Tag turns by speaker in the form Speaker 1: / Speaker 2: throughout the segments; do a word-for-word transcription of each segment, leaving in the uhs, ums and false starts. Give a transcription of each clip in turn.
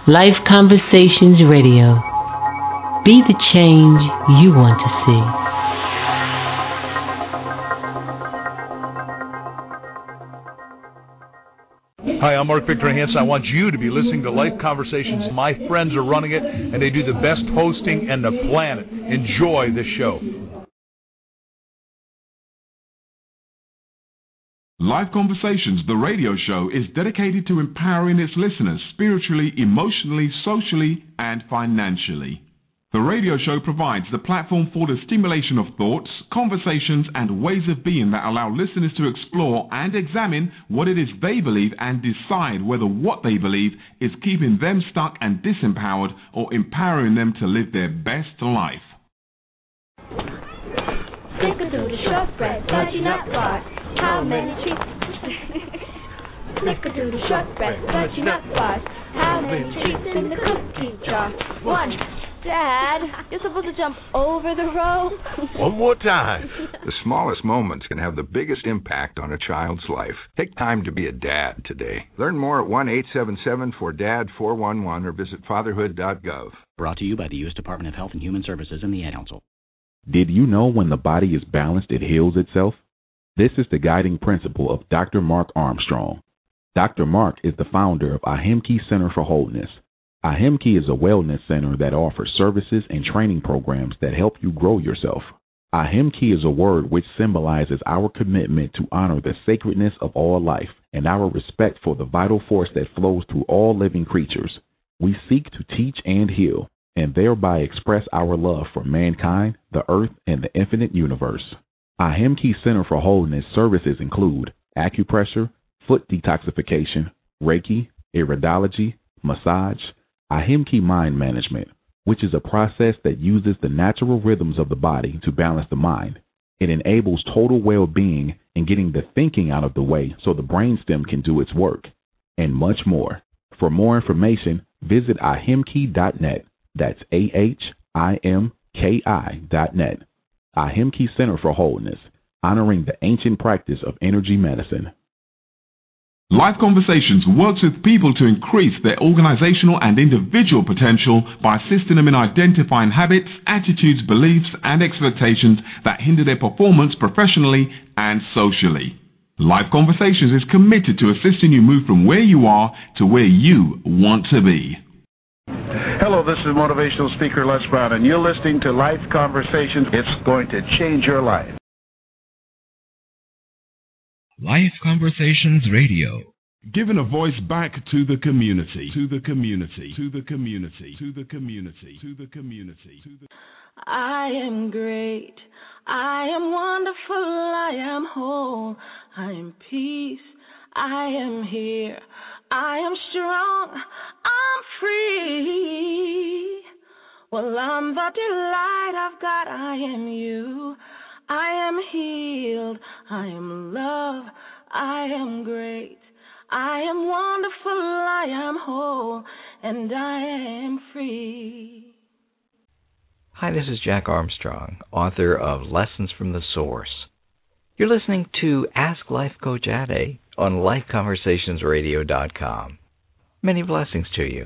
Speaker 1: Life Conversations Radio. Be the change you want to see.
Speaker 2: Hi, I'm Mark Victor Hansen. I want you to be listening to Life Conversations. My friends are running it, and they do the best hosting in the planet. Enjoy this show.
Speaker 3: Life Conversations, the radio show, is dedicated to empowering its listeners spiritually, emotionally, socially, and financially. The radio show provides the platform for the stimulation of thoughts, conversations, and ways of being that allow listeners to explore and examine what it is they believe and decide whether what they believe is keeping them stuck and disempowered or empowering them to live their best life.
Speaker 4: Snickerdoodle shortbread, fudgy nut bars. How many treats? Snickerdoodle shortbread, fudgy nut bars. How many treats in the cookie jar? One. Dad, you're supposed to jump over the rope.
Speaker 5: One more time. The smallest moments can have the biggest impact on a child's life. Take time to be a dad today. Learn more at one eight seven seven four D A D four one one or visit fatherhood dot gov.
Speaker 6: Brought to you by the U S Department of Health and Human Services and the Ad Council.
Speaker 7: Did you know when the body is balanced, it heals itself? This is the guiding principle of Doctor Mark Armstrong. Doctor Mark is the founder of Ahimki Center for Wholeness. Ahimki is a wellness center that offers services and training programs that help you grow yourself. Ahimki is a word which symbolizes our commitment to honor the sacredness of all life and our respect for the vital force that flows through all living creatures. We seek to teach and heal, and thereby express our love for mankind, the earth, and the infinite universe. Ahimki Center for Wholeness services include acupressure, foot detoxification, Reiki, iridology, massage, Ahimki Mind Management, which is a process that uses the natural rhythms of the body to balance the mind. It enables total well-being and getting the thinking out of the way so the brainstem can do its work, and much more. For more information, visit ahimki dot net. That's A H I M K I dot net. Ahimki Center for Wholeness, honoring the ancient practice of energy medicine.
Speaker 3: Life Conversations works with people to increase their organizational and individual potential by assisting them in identifying habits, attitudes, beliefs, and expectations that hinder their performance professionally and socially. Life Conversations is committed to assisting you move from where you are to where you want to be.
Speaker 8: Hello, this is motivational speaker Les Brown, and you're listening to Life Conversations. It's going to change your life.
Speaker 9: Life Conversations Radio.
Speaker 3: Giving a voice back to the community, to the community, to the community, to the community, to the community, to the
Speaker 10: I am great. I am wonderful. I am whole. I am peace. I am here. I am strong. I'm free. Well, I'm the delight of God. I am you. I am healed. I am love. I am great. I am wonderful. I am whole. And I am free.
Speaker 11: Hi, this is Jack Armstrong, author of Lessons from the Source. You're listening to Ask Life Coach Ade on life conversations radio dot com. Many blessings to you.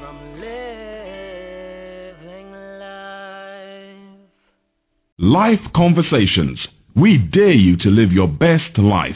Speaker 10: from living life.
Speaker 3: Life Conversations. We dare you to live your best life.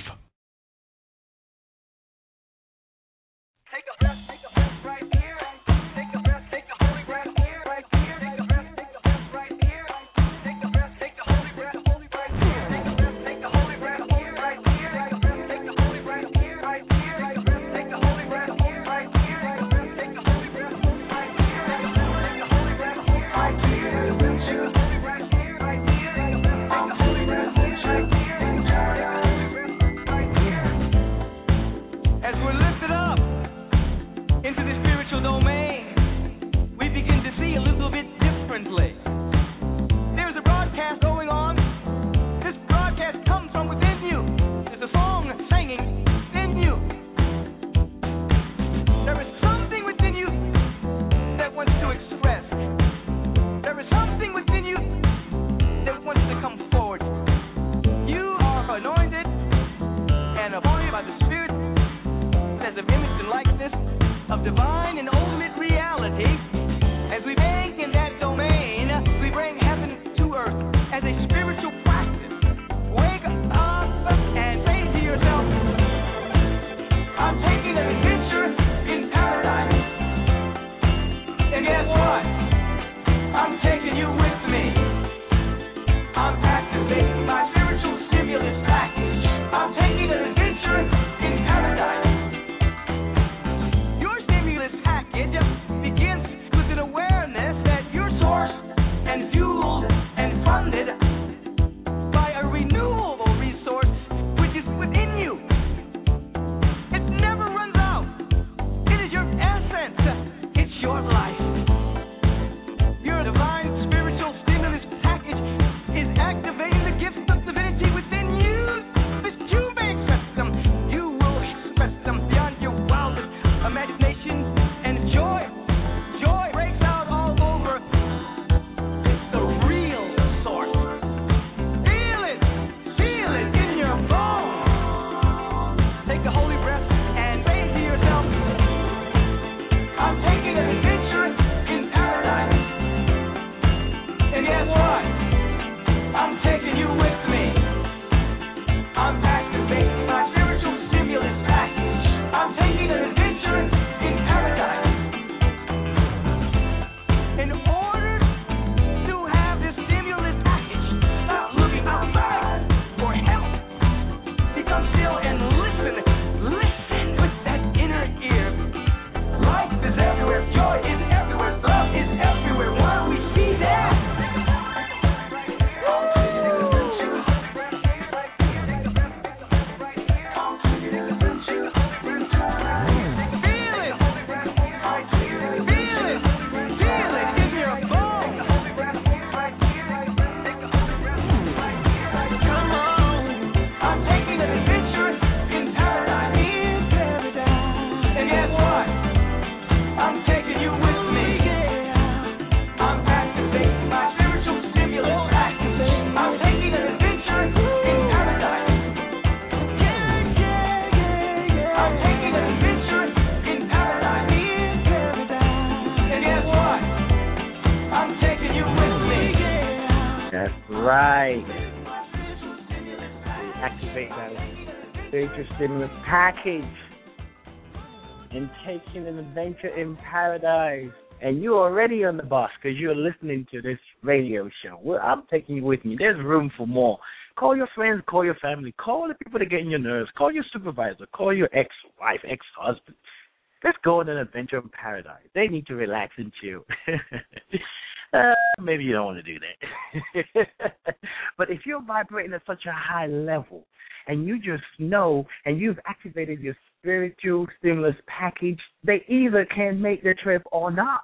Speaker 12: Stimulus package and taking an adventure in paradise. And you're already on the bus because you're listening to this radio show. Well, I'm taking you with me. There's room for more. Call your friends, call your family, call the people that get on your nerves, call your supervisor, call your ex-wife, ex-husband. Let's go on an adventure in paradise. They need to relax and chill. uh, maybe you don't want to do that. But if you're vibrating at such a high level, and you just know, and you've activated your spiritual stimulus package, they either can make the trip or not.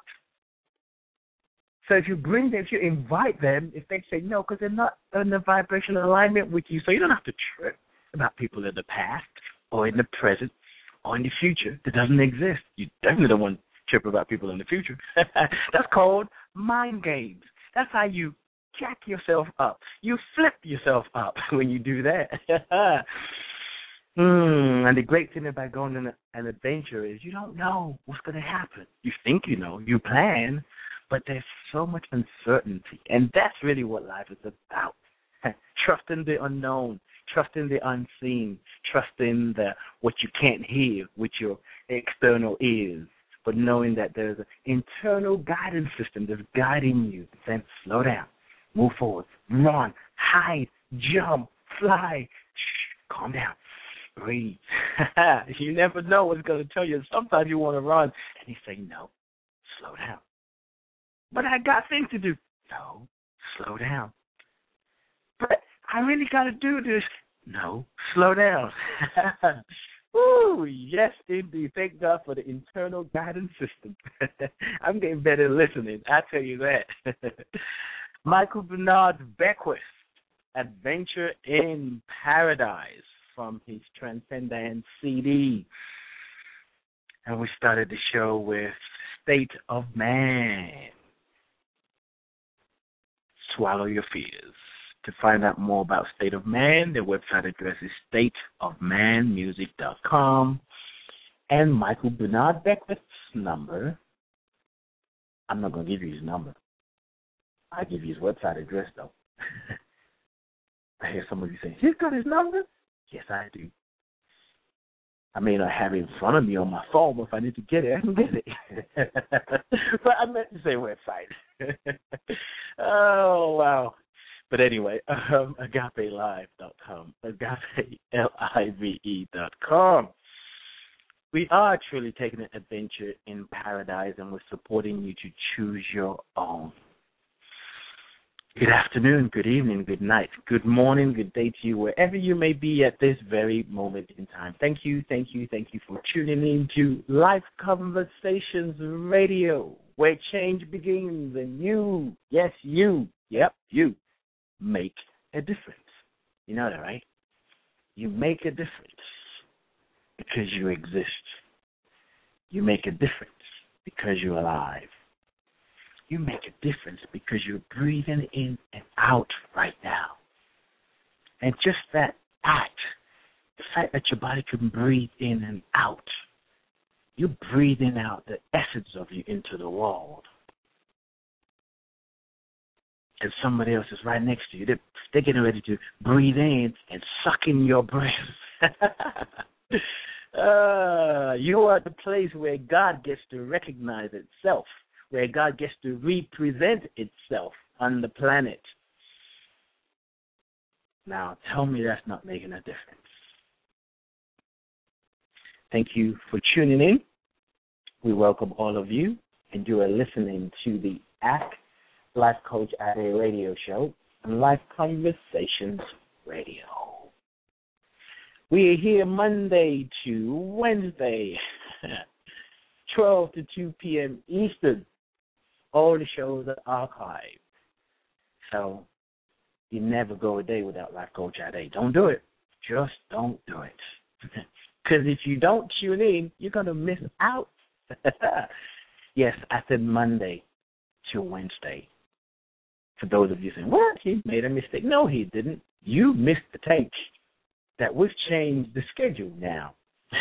Speaker 12: So if you bring them, if you invite them, if they say no, because they're not in the vibrational alignment with you, so you don't have to trip about people in the past or in the present or in the future that doesn't exist. You definitely don't want to trip about people in the future. That's called mind games. That's how you jack yourself up. You flip yourself up when you do that. Mm, and the great thing about going on an adventure is you don't know what's going to happen. You think you know, you plan, but there's so much uncertainty. And that's really what life is about. Trusting the unknown, trusting the unseen, trusting the what you can't hear with your external ears, but knowing that there's an internal guidance system that's guiding you, saying slow down, move forward, run, hide, jump, fly, shh, calm down, breathe. You never know what's going to tell you. Sometimes you want to run, and you say, no, slow down. But I got things to do. No, slow down. But I really got to do this. No, slow down. Ooh, yes, indeed. Thank God for the internal guidance system. I'm getting better at listening, I tell you that. Michael Bernard Beckwith, Adventure in Paradise, from his Transcendence C D. And we started the show with State of Man. Swallow your fears. To find out more about State of Man, their website address is state of man music dot com. And Michael Bernard Beckwith's number, I'm not going to give you his number. I'll give you his website address, though. I hear some of you saying, he's got his number? Yes, I do. I may not have it in front of me on my phone, but if I need to get it, I can get it. But I meant to say website. Oh, wow. But anyway, um, agape live dot com, agape, L I V E dot com. We are truly taking an adventure in paradise, and we're supporting you to choose your own. Good afternoon, good evening, good night, good morning, good day to you, wherever you may be at this very moment in time. Thank you, thank you, thank you for tuning in to Life Conversations Radio, where change begins, and you, yes, you, yep, you, make a difference. You know that, right? You make a difference because you exist. You make a difference because you're alive. You make a difference because you're breathing in and out right now. And just that act, the fact that your body can breathe in and out, you're breathing out the essence of you into the world. And somebody else is right next to you. They're, they're getting ready to breathe in and suck in your breath. uh, you are the place where God gets to recognize itself, where God gets to represent itself on the planet. Now, tell me that's not making a difference. Thank you for tuning in. We welcome all of you, and you are listening to the Ask Life Coach Ade radio show and Life Conversations Radio. We are here Monday to Wednesday, twelve to two p.m. Eastern. All the shows are archived. So you never go a day without Life Coach Ade. Don't do it. Just don't do it. Because if you don't tune in, you're going to miss out. Yes, I said Monday to Wednesday. For those of you saying, what? He made a mistake. No, he didn't. You missed the take. That we've changed the schedule now.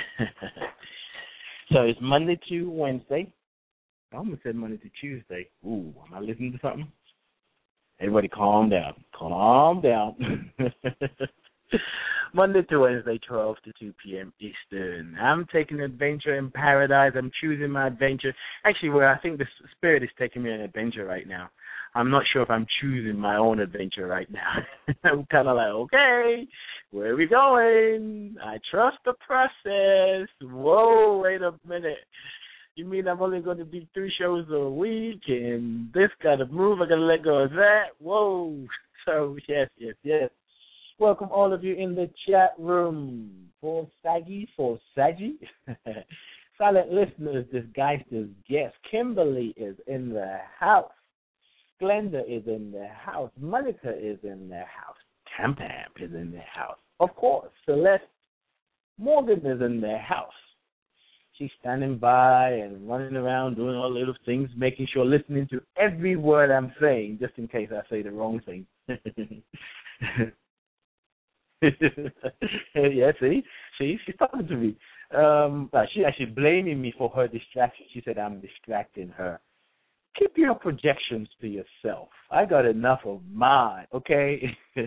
Speaker 12: So it's Monday to Wednesday. I almost said Monday to Tuesday. Ooh, am I listening to something? Everybody calm down. Calm down. Monday to Wednesday, twelve to two p.m. Eastern. I'm taking an adventure in paradise. I'm choosing my adventure. Actually, well, I think the Spirit is taking me on an adventure right now. I'm not sure if I'm choosing my own adventure right now. I'm kind of like, okay, where are we going? I trust the process. Whoa, wait a minute. You mean I'm only going to do three shows a week and this got to move? I got to let go of that? Whoa. So, yes, yes, yes. Welcome all of you in the chat room. For Saggy, for Saggy. Silent listeners, this Geister's guest. Kimberly is in the house. Glenda is in the house. Monica is in the house. Tam Tam is in the house. Of course, Celeste Morgan is in the house. She's standing by and running around doing all little things, making sure, listening to every word I'm saying, just in case I say the wrong thing. Yeah, see? See, she's talking to me. Um, but she's actually blaming me for her distraction. She said I'm distracting her. Keep your projections to yourself. I got enough of mine, okay?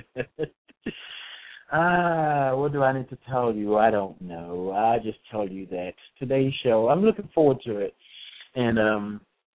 Speaker 12: Ah, what do I need to tell you? I don't know. I just tell you that today's show, I'm looking forward to it. And um,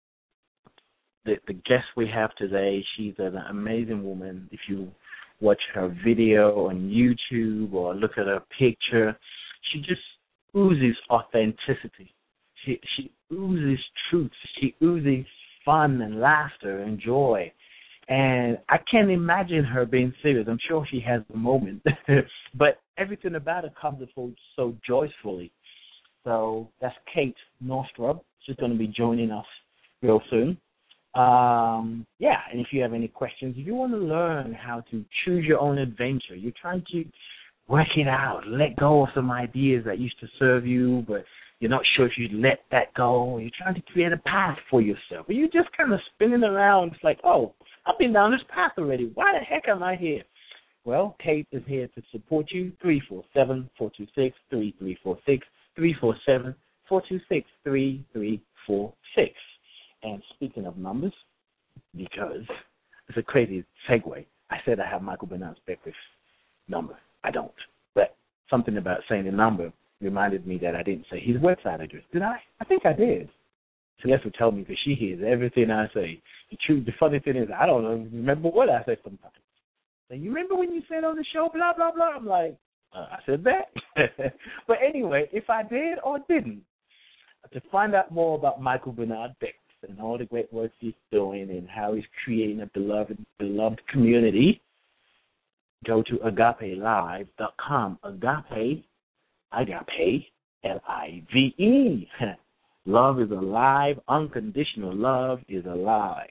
Speaker 12: the, the guest we have today, she's an amazing woman. If you watch her video on YouTube or look at her picture, she just oozes authenticity. She she oozes truth. She oozes fun and laughter and joy. And I can't imagine her being serious. I'm sure she has a moment. But everything about her comes so, so joyfully. So that's Kate Northrup. She's going to be joining us real soon. Um, yeah, and if you have any questions, if you want to learn how to choose your own adventure, you're trying to work it out, let go of some ideas that used to serve you, but you're not sure if you let that go. You're trying to create a path for yourself. But you're just kind of spinning around. It's like, oh, I've been down this path already. Why the heck am I here? Well, Kate is here to support you. three four seven, four two six, three three four six, three four seven, four two six, three three four six. And speaking of numbers, because it's a crazy segue, I said I have Michael Bernard's Beckwith's number. I don't. But something about saying the number reminded me that I didn't say his website address. Did I? I think I did. Celeste would tell me because she hears everything I say. The truth, the funny thing is, I don't know, remember what I said sometimes. So you remember when you said on the show, blah, blah, blah? I'm like, uh, I said that. But anyway, if I did or didn't, to find out more about Michael Bernard Beckwith and all the great work he's doing and how he's creating a beloved, beloved community, go to agape live dot com. Agape, agape, L I V E. Love is alive. Unconditional love is alive.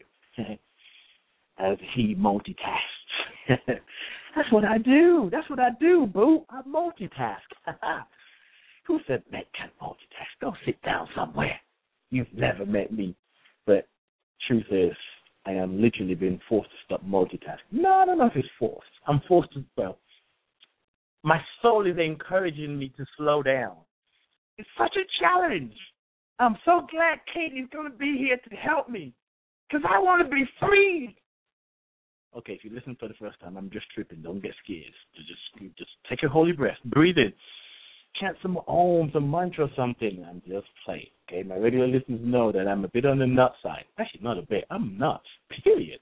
Speaker 12: As he multitasks. That's what I do. That's what I do, boo. I multitask. Who said men can't multitask? Go sit down somewhere. You've never met me. But truth is, I am literally being forced to stop multitasking. No, I don't know if it's forced. I'm forced to, well, my soul is encouraging me to slow down. It's such a challenge. I'm so glad Kate is going to be here to help me because I want to be free. Okay, if you listen for the first time, I'm just tripping. Don't get scared. Just, just take a holy breath. Breathe in. Chant some om, some mantra or something, and just play. Okay, my regular listeners know that I'm a bit on the nut side. Actually, not a bit. I'm nuts, period.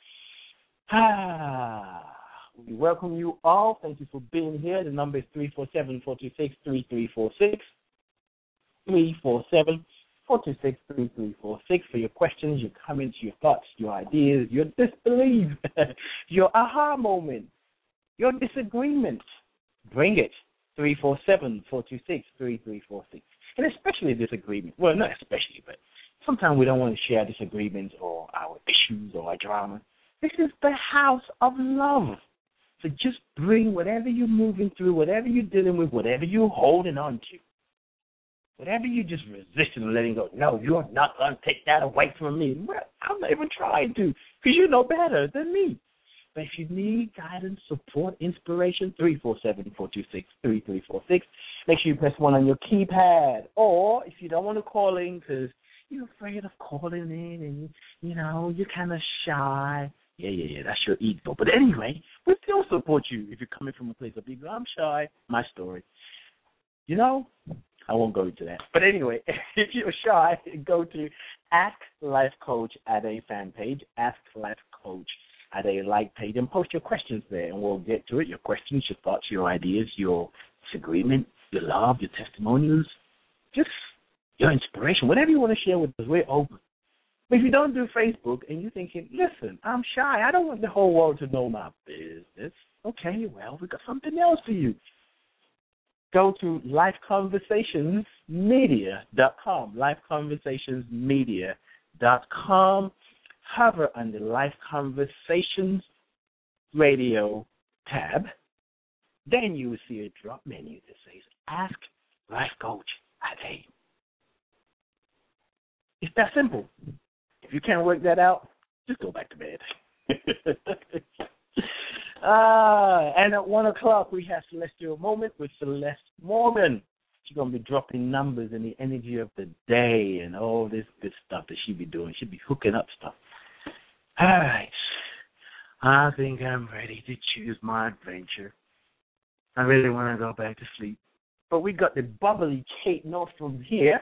Speaker 12: Ah, we welcome you all. Thank you for being here. The number is three four seven, four two six, three three four six. three four seven, four two six, three three four six for your questions, your comments, your thoughts, your ideas, your disbelief, your aha moment, your disagreement. Bring it. three four seven, four two six, three three four six. And especially disagreement. Well, not especially, but sometimes we don't want to share disagreements or our issues or our drama. This is the house of love. So just bring whatever you're moving through, whatever you're dealing with, whatever you're holding on to. Whatever you just resisting and letting go, no, you're not going to take that away from me. Well, I'm not even trying to because you know better than me. But if you need guidance, support, inspiration, three four seven, four two six, three three four six. Make sure you press one on your keypad. Or if you don't want to call in because you're afraid of calling in and, you know, you're kind of shy. Yeah, yeah, yeah, that's your ego. But anyway, we still support you if you're coming from a place of ego. I'm shy. My story. You know, I won't go into that. But anyway, if you're shy, go to Ask Life Coach at a fan page, Ask Life Coach at a like page, and post your questions there, and we'll get to it. Your questions, your thoughts, your ideas, your disagreement, your love, your testimonials, just your inspiration, whatever you want to share with us, we're open. But if you don't do Facebook and you're thinking, listen, I'm shy, I don't want the whole world to know my business, okay, well, we got something else for you. Go to life conversations media dot com, life conversations media dot com. Hover on the Life Conversations Radio tab. Then you will see a drop menu that says Ask Life Coach at a. It's that simple. If you can't work that out, just go back to bed. Uh, and at one o'clock, we have Celestial Moment with Celeste Morgan. She's going to be dropping numbers and the energy of the day and all this good stuff that she be doing. She'll be hooking up stuff. All right. I think I'm ready to choose my adventure. I really want to go back to sleep. But we got the bubbly Kate Nordstrom here.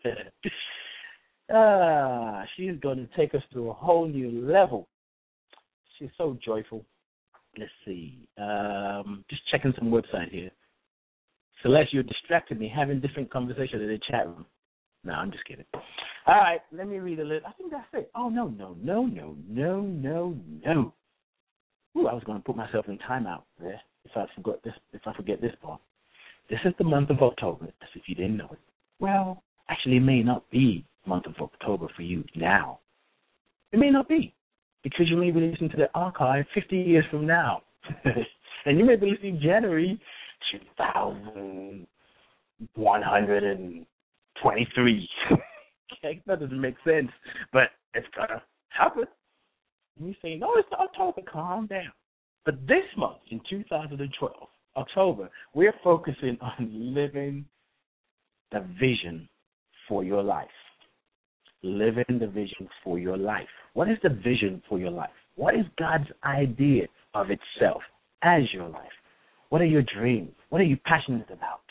Speaker 12: ah, she's going to take us to a whole new level. She's so joyful. Let's see. Um, just checking some website here. Celeste, you're distracting me having different conversations in the chat room. No, I'm just kidding. All right, let me read a little. I think that's it. Oh, no, no, no, no, no, no, no. Ooh, I was going to put myself in timeout there if I forgot this. If I forget this part. This is the month of October, as if you didn't know it. Well, actually, it may not be the month of October for you now. It may not be, because you may be listening to the archive fifty years from now. And you may be listening January two thousand one hundred twenty-three. Okay, that doesn't make sense, but it's going to happen. And you say, no, it's October, calm down. But this month, in two thousand twelve, October, we're focusing on living the vision for your life. Living the vision for your life. What is the vision for your life? What is God's idea of itself as your life? What are your dreams? What are you passionate about?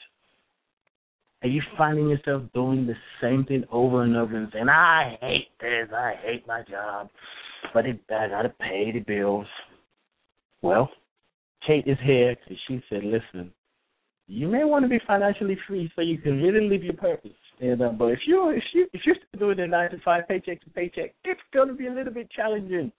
Speaker 12: Are you finding yourself doing the same thing over and over and saying, I hate this, I hate my job, but it, I got to pay the bills? Well, Kate is here because she said, listen, you may want to be financially free so you can really live your purpose. And, uh, but if you're, if, you, if you're still doing a nine to five, paycheck to paycheck, it's going to be a little bit challenging.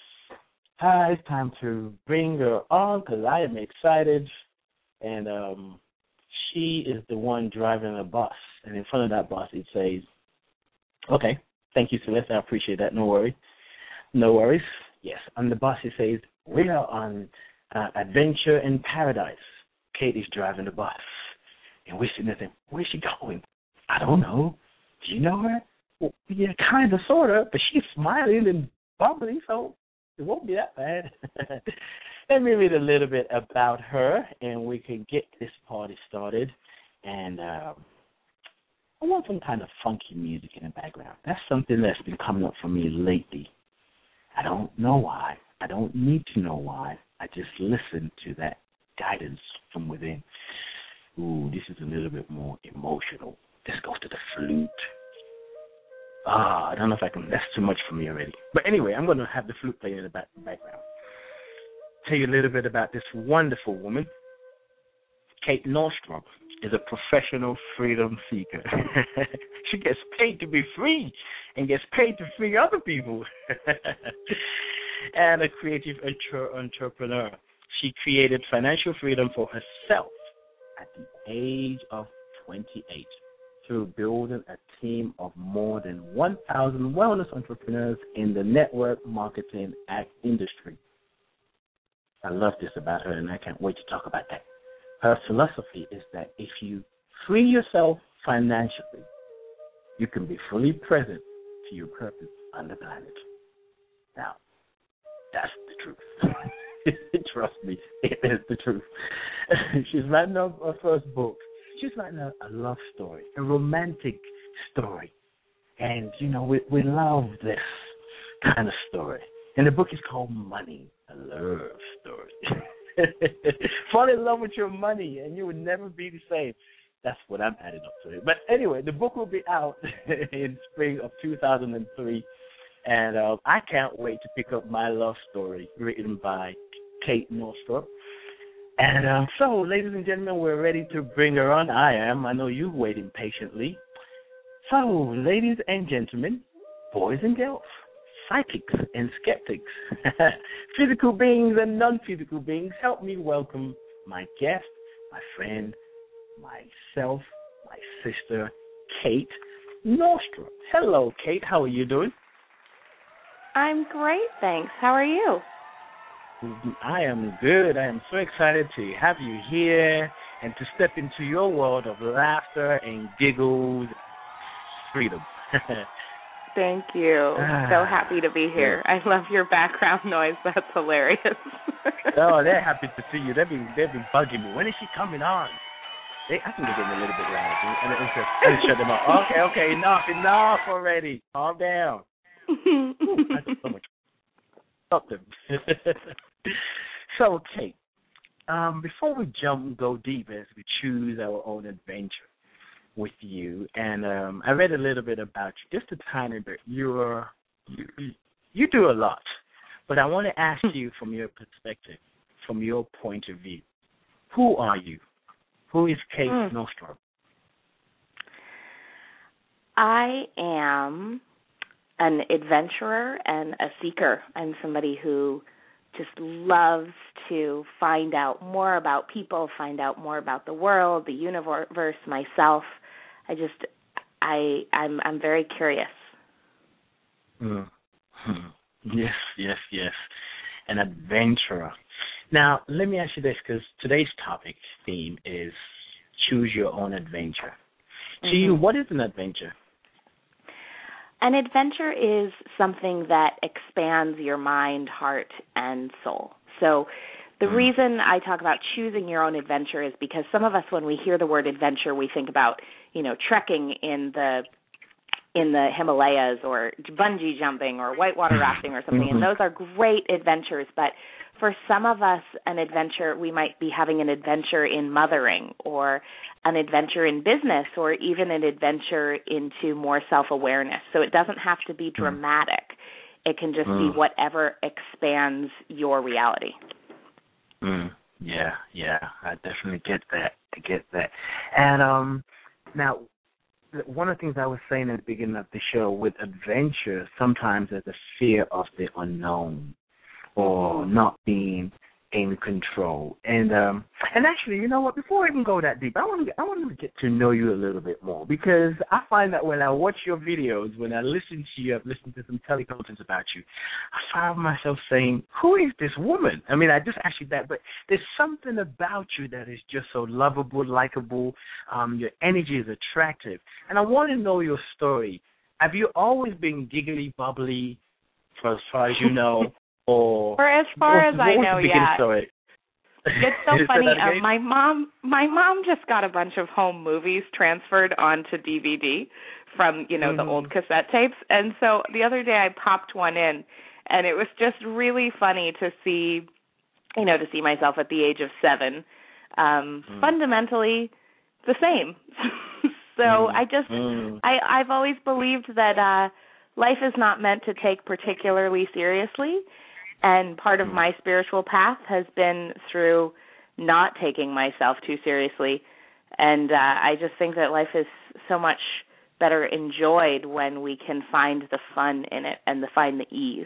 Speaker 12: Uh, it's time to bring her on because I am excited. And um, she is the one driving a bus. And in front of that bus, it says, okay, thank you, Celeste. I appreciate that. No worries. No worries. Yes, on the bus, it says, we are on uh, Adventure in Paradise. Kate is driving the bus. And we're sitting there saying, where's she going? I don't know. Do you know her? Well, yeah, kind of, sort of. But she's smiling and bubbly, so it won't be that bad. Let me read a little bit about her, and we can get this party started. And uh, I want some kind of funky music in the background. That's something that's been coming up for me lately. I don't know why. I don't need to know why. I just listen to that guidance from within. Ooh, this is a little bit more emotional. This goes to the flute. Ah, I don't know if I can. That's too much for me already. But anyway, I'm going to have the flute playing in the back, background. Tell you a little bit about this wonderful woman. Kate Nordstrom is a professional freedom seeker. She gets paid to be free and gets paid to free other people. And a creative entre- entrepreneur. She created financial freedom for herself at the age of twenty-eight through building a team of more than one thousand wellness entrepreneurs in the network marketing act industry. I love this about her, and I can't wait to talk about that. Her philosophy is that if you free yourself financially, you can be fully present to your purpose on the planet. Now, that's the truth. Trust me, it is the truth. She's writing her first book. She's writing a, a love story, a romantic story. And, you know, we, we love this kind of story. And the book is called Money, a love story. Fall in love with your money, and you will never be the same. That's what I'm adding up to it. But anyway, the book will be out in spring of two thousand three. And uh, I can't wait to pick up my love story written by Kate Nordstrom. And uh, so, ladies and gentlemen, we're ready to bring her on. I am. I know you're waiting patiently. So, ladies and gentlemen, boys and girls, psychics and skeptics, physical beings and non-physical beings, help me welcome my guest, my friend, myself, my sister, Kate Nordstrom. Hello, Kate. How are you doing?
Speaker 13: I'm great, thanks. How are you?
Speaker 12: I am good. I am so excited to have you here and to step into your world of laughter and giggles, freedom.
Speaker 13: Thank you. Ah. So happy to be here. I love your background noise. That's hilarious.
Speaker 12: Oh, they're happy to see you. They've been they've been bugging me. When is she coming on? They, I think they're getting a little bit loud. And it was just, I just shut them up. Okay, okay, enough, enough already. Calm down. Ooh, I just so much. Stop them. So, Kate, um, before we jump and go deep as we choose our own adventure with you, and um, I read a little bit about you, just a tiny bit. You're, you you do a lot, but I want to ask you from your perspective, from your point of view, who are you? Who is Kate mm. Nostrom?
Speaker 13: I am an adventurer and a seeker. I'm somebody who just loves to find out more about people, find out more about the world, the universe, myself. I just, I, I'm, I'm very curious.
Speaker 12: Mm-hmm. Yes, yes, yes. An adventurer. Now, let me ask you this, because today's topic theme is choose your own adventure. Mm-hmm. To you, what is an adventure?
Speaker 13: An adventure is something that expands your mind, heart, and soul. So the mm. reason I talk about choosing your own adventure is because some of us, when we hear the word adventure, we think about, you know, trekking in the in the Himalayas or bungee jumping or whitewater rafting or something, mm-hmm. and those are great adventures. But for some of us, an adventure, we might be having an adventure in mothering or an adventure in business or even an adventure into more self-awareness. So it doesn't have to be dramatic. It can just mm. be whatever expands your reality.
Speaker 12: Mm. Yeah, yeah, I definitely get that. I get that. And um, now, one of the things I was saying at the beginning of the show, with adventure, sometimes there's a fear of the unknown or not being in control. And um, and actually, you know what, before I even go that deep, I want to I want to get to know you a little bit more, because I find that when I watch your videos, when I listen to you, I've listened to some telecontents about you, I find myself saying, who is this woman? I mean, I just asked you that, but there's something about you that is just so lovable, likable. Um, your energy is attractive. And I want to know your story. Have you always been giggly, bubbly, for as far as you know? Or,
Speaker 13: For as far
Speaker 12: what,
Speaker 13: as I know, yeah.
Speaker 12: Story?
Speaker 13: It's so funny. Uh, my mom, my mom just got a bunch of home movies transferred onto D V D from, you know, mm-hmm. the old cassette tapes, and so the other day I popped one in, and it was just really funny to see, you know, to see myself at the age of seven, um, mm. fundamentally the same. so mm. I just, mm. I, I've always believed that uh, life is not meant to take particularly seriously. And part of my spiritual path has been through not taking myself too seriously. And uh, I just think that life is so much better enjoyed when we can find the fun in it and the, find the ease.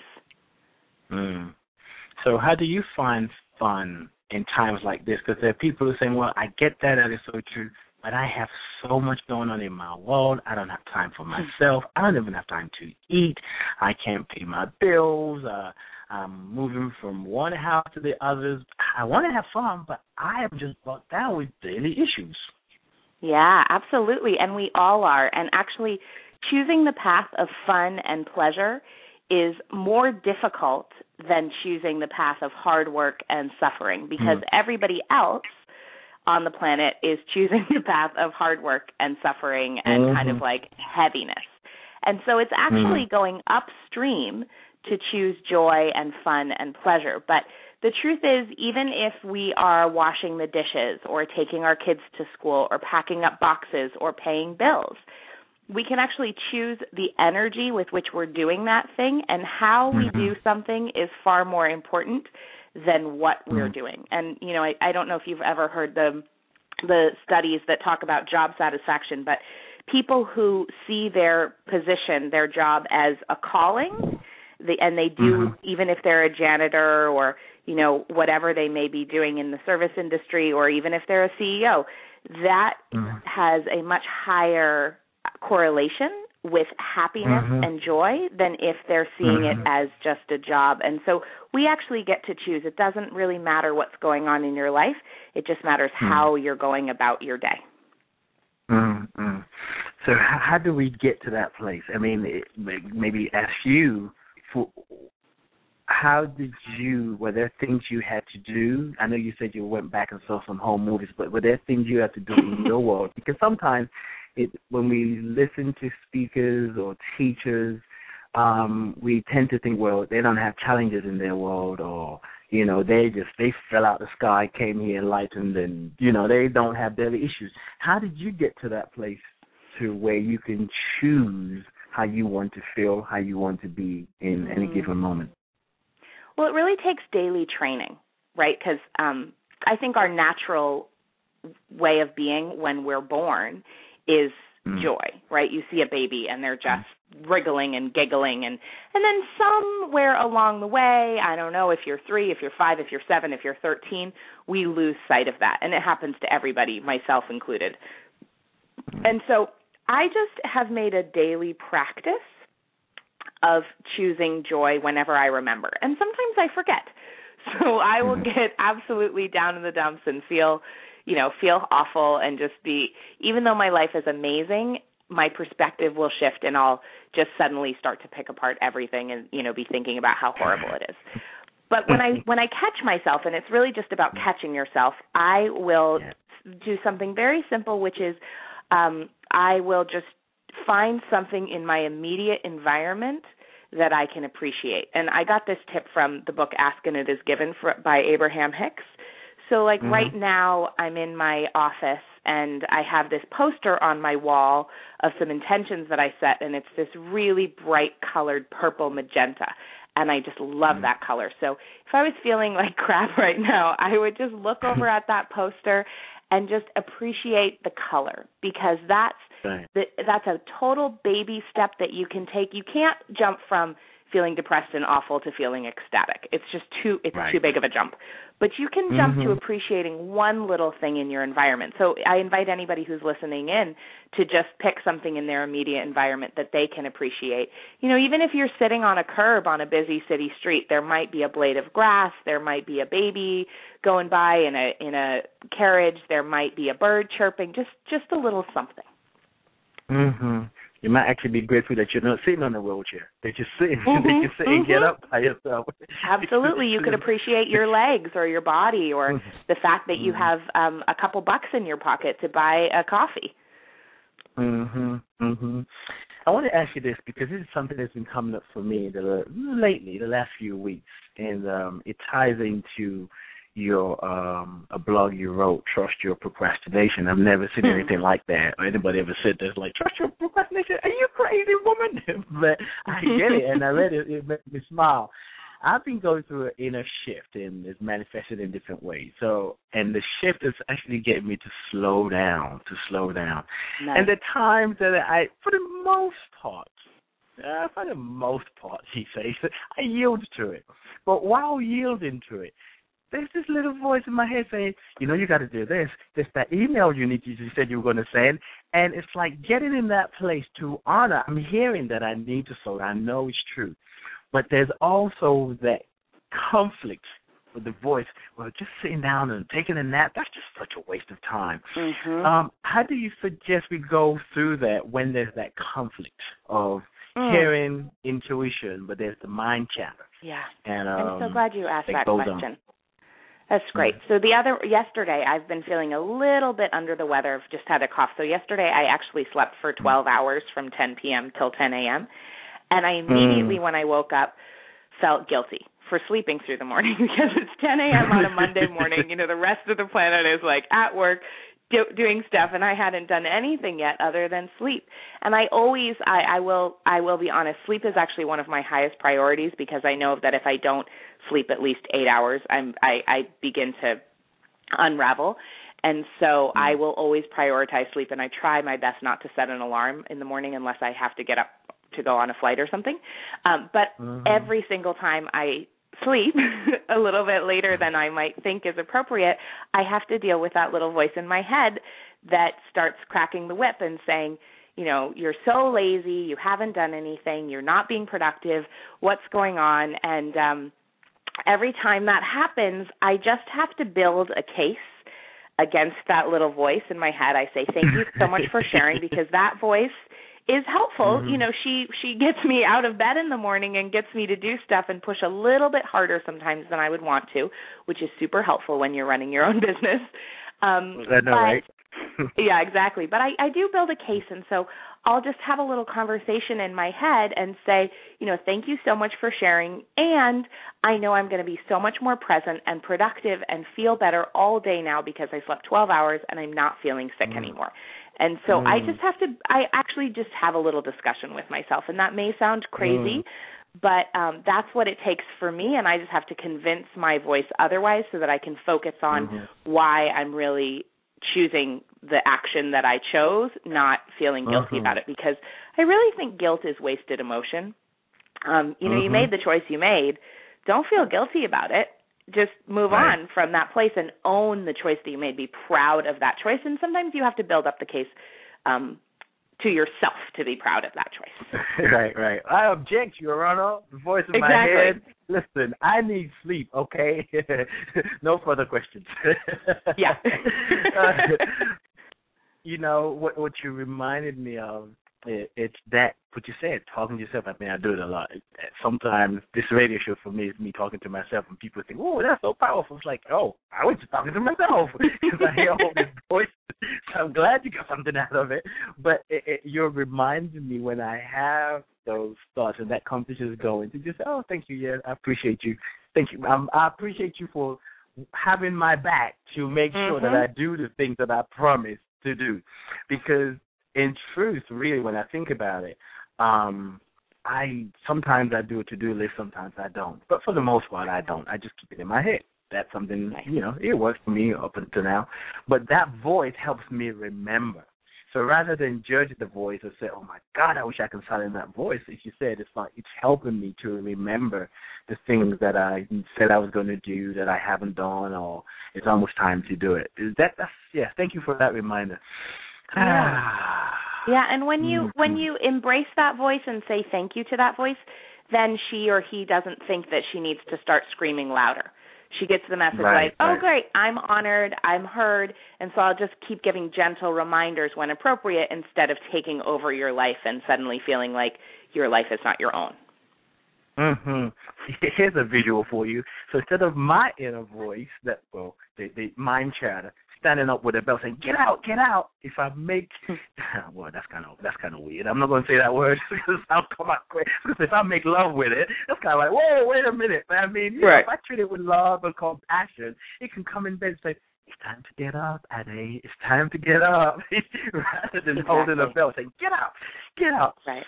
Speaker 12: Mm. So how do you find fun in times like this? Because there are people who are saying, well, I get that, that is so true, but I have so much going on in my world. I don't have time for myself. I don't even have time to eat. I can't pay my bills. Uh, I'm moving from one house to the others. I want to have fun, but I am just bogged down with daily issues.
Speaker 13: Yeah, absolutely, and we all are. And actually, choosing the path of fun and pleasure is more difficult than choosing the path of hard work and suffering, because mm. everybody else on the planet is choosing the path of hard work and suffering and mm-hmm. kind of like heaviness. And so it's actually mm. going upstream to choose joy and fun and pleasure. But the truth is, even if we are washing the dishes or taking our kids to school or packing up boxes or paying bills, we can actually choose the energy with which we're doing that thing, and how mm-hmm. we do something is far more important than what mm-hmm. we're doing. And, you know, I, I don't know if you've ever heard the the studies that talk about job satisfaction, but people who see their position, their job as a calling, The, and they do, mm-hmm. even if they're a janitor or, you know, whatever they may be doing in the service industry, or even if they're a C E O, that mm-hmm. has a much higher correlation with happiness mm-hmm. and joy than if they're seeing mm-hmm. it as just a job. And so we actually get to choose. It doesn't really matter what's going on in your life. It just matters mm-hmm. how you're going about your day.
Speaker 12: Mm-hmm. So how, how do we get to that place? I mean, it, maybe ask you, for, how did you, were there things you had to do? I know you said you went back and saw some home movies, but were there things you had to do in your world? Because sometimes it, when we listen to speakers or teachers, um, we tend to think, well, they don't have challenges in their world, or, you know, they just, they fell out the sky, came here enlightened, and, you know, they don't have daily issues. How did you get to that place to where you can choose how you want to feel, how you want to be in any
Speaker 13: mm-hmm.
Speaker 12: given moment?
Speaker 13: Well, it really takes daily training, right? Because um, I think our natural way of being when we're born is mm. joy, right? You see a baby and they're just mm. wriggling and giggling, and, and then somewhere along the way, I don't know if you're three, if you're five, if you're seven, if you're thirteen, we lose sight of that. And it happens to everybody, myself included. Mm. And so I just have made a daily practice of choosing joy whenever I remember. And sometimes I forget. So I will get absolutely down in the dumps and feel, you know, feel awful and just be, even though my life is amazing, my perspective will shift and I'll just suddenly start to pick apart everything and, you know, be thinking about how horrible it is. But when I when I catch myself, and it's really just about catching yourself, I will do something very simple, which is um, I will just find something in my immediate environment that I can appreciate. And I got this tip from the book Ask and It Is Given for, by Abraham Hicks. So like mm-hmm. right now I'm in my office and I have this poster on my wall of some intentions that I set, and it's this really bright colored purple magenta. And I just love mm-hmm. that color. So if I was feeling like crap right now, I would just look over at that poster and just appreciate the color, because that's
Speaker 12: Right.
Speaker 13: that's a total baby step that you can take. You can't jump from feeling depressed and awful to feeling ecstatic. It's just too it's
Speaker 12: right.
Speaker 13: too big of a jump. But you can jump
Speaker 12: mm-hmm.
Speaker 13: to appreciating one little thing in your environment. So I invite anybody who's listening in to just pick something in their immediate environment that they can appreciate. You know, even if you're sitting on a curb on a busy city street, there might be a blade of grass, there might be a baby going by in a in a carriage, there might be a bird chirping, just just a little something.
Speaker 12: Mm-hmm. You might actually be grateful that you're not sitting on a wheelchair. That you're sitting,
Speaker 13: mm-hmm.
Speaker 12: that you sit and
Speaker 13: mm-hmm.
Speaker 12: get up by yourself.
Speaker 13: Absolutely. You could appreciate your legs or your body, or
Speaker 12: mm-hmm.
Speaker 13: the fact that you have um, a couple bucks in your pocket to buy a coffee.
Speaker 12: Mm-hmm. Mm-hmm. I want to ask you this, because this is something that's been coming up for me the, lately, the last few weeks, and um, it ties into your um a blog you wrote, Trust Your Procrastination. I've never seen anything like that, or anybody ever said this, like, trust your procrastination? Are you crazy, woman? But I get it, and I read it, it made me smile. I've been going through an inner shift, and it's manifested in different ways. So, and the shift is actually getting me to slow down, to slow down. Nice. And the times that I, for the most part, uh, for the most part, he says, I yield to it. But while yielding to it, there's this little voice in my head saying, you know, you got to do this. There's that email you need to, you said you were going to send. And it's like getting in that place to honor. I'm hearing that I need to slow down. I know it's true. But there's also that conflict with the voice. Well, just sitting down and taking a nap, that's just such a waste of time.
Speaker 13: Mm-hmm.
Speaker 12: Um, how do you suggest we go through that when there's that conflict of
Speaker 13: mm.
Speaker 12: hearing intuition, but there's the mind chatter?
Speaker 13: Yeah.
Speaker 12: And, um,
Speaker 13: I'm so glad you asked that, that question. On. That's great. So the other yesterday, I've been feeling a little bit under the weather. I've just had a cough. So yesterday, I actually slept for twelve hours from ten p.m. till ten a.m. And I immediately, mm. when I woke up, felt guilty for sleeping through the morning, because it's ten a.m. on a Monday morning. You know, the rest of the planet is like at work do, doing stuff, and I hadn't done anything yet other than sleep. And I always, I, I will, I will be honest, sleep is actually one of my highest priorities, because I know that if I don't sleep at least eight hours, I'm, I, I begin to unravel. And so mm. I will always prioritize sleep, and I try my best not to set an alarm in the morning unless I have to get up to go on a flight or something. Um, but mm-hmm. every single time I sleep a little bit later than I might think is appropriate, I have to deal with that little voice in my head that starts cracking the whip and saying, you know, you're so lazy, you haven't done anything, you're not being productive, what's going on? And um, every time that happens, I just have to build a case against that little voice in my head, I say, thank you so much for sharing, because that voice is helpful. Mm-hmm. You know, she, she gets me out of bed in the morning and gets me to do stuff and push a little bit harder sometimes than I would want to, which is super helpful when you're running your own business. Um,
Speaker 12: I know,
Speaker 13: but,
Speaker 12: right?
Speaker 13: Yeah, exactly. But I, I do build a case, and so I'll just have a little conversation in my head and say, you know, thank you so much for sharing, and I know I'm going to be so much more present and productive and feel better all day now because I slept twelve hours and I'm not feeling sick mm. anymore. And so mm. I just have to, I actually just have a little discussion with myself, and that may sound crazy, mm. but um, that's what it takes for me, and I just have to convince my voice otherwise so that I can focus on mm-hmm. why I'm really choosing the action that I chose, not feeling guilty uh-huh. about it, because I really think guilt is wasted emotion. Um, you know, uh-huh. you made the choice you made. Don't feel guilty about it. Just move right. on from that place and own the choice that you made. Be proud of that choice. And sometimes you have to build up the case um, to yourself to be proud of that choice.
Speaker 12: Right, right. I object, Your Honor. The voice in
Speaker 13: exactly.
Speaker 12: my head. Listen, I need sleep, okay? No further questions.
Speaker 13: Yeah.
Speaker 12: uh, you know, what what you reminded me of, it, it's that, what you said, talking to yourself. I mean, I do it a lot. Sometimes this radio show for me is me talking to myself, and people think, oh, that's so powerful. It's like, oh, I was just talking to myself because I hear all this voice. So I'm glad you got something out of it. But it, it, you're reminding me when I have those thoughts and that conversation is going to just say, oh, thank you, yeah, I appreciate you. Thank you. Um, I appreciate you for having my back to make sure
Speaker 13: mm-hmm.
Speaker 12: that I do the things that I promised to do. Because in truth, really, when I think about it, um, I sometimes I do a to-do list, sometimes I don't. But for the most part, I don't. I just keep it in my head. That's something, you know, it works for me up until now. But that voice helps me remember. So rather than judge the voice or say, oh, my God, I wish I could silence that voice, as you said, it's like it's helping me to remember the things that I said I was going to do that I haven't done, or it's almost time to do it. Is that, that's, yeah, thank you for that reminder.
Speaker 13: Yeah. Yeah, and when you mm-hmm. when you embrace that voice and say thank you to that voice, then she or he doesn't think that she needs to start screaming louder. She gets the message
Speaker 12: right,
Speaker 13: like, oh,
Speaker 12: right.
Speaker 13: great, I'm honored, I'm heard, and so I'll just keep giving gentle reminders when appropriate instead of taking over your life and suddenly feeling like your life is not your own.
Speaker 12: Mm-hmm. Here's a visual for you. So instead of my inner voice, that well, the, the mind chatter, standing up with a bell saying, get out, get out. If I make, well, that's kind of that's kind of weird. I'm not going to say that word because I'll come out quick. Because if I make love with it, that's kind of like, whoa, wait a minute. I mean, you
Speaker 13: right.
Speaker 12: know, if I treat it with love and compassion, it can come in bed and say, it's time to get up, Ade. It's time to get up. Rather than
Speaker 13: exactly.
Speaker 12: holding a bell saying, get out, get out.
Speaker 13: Right.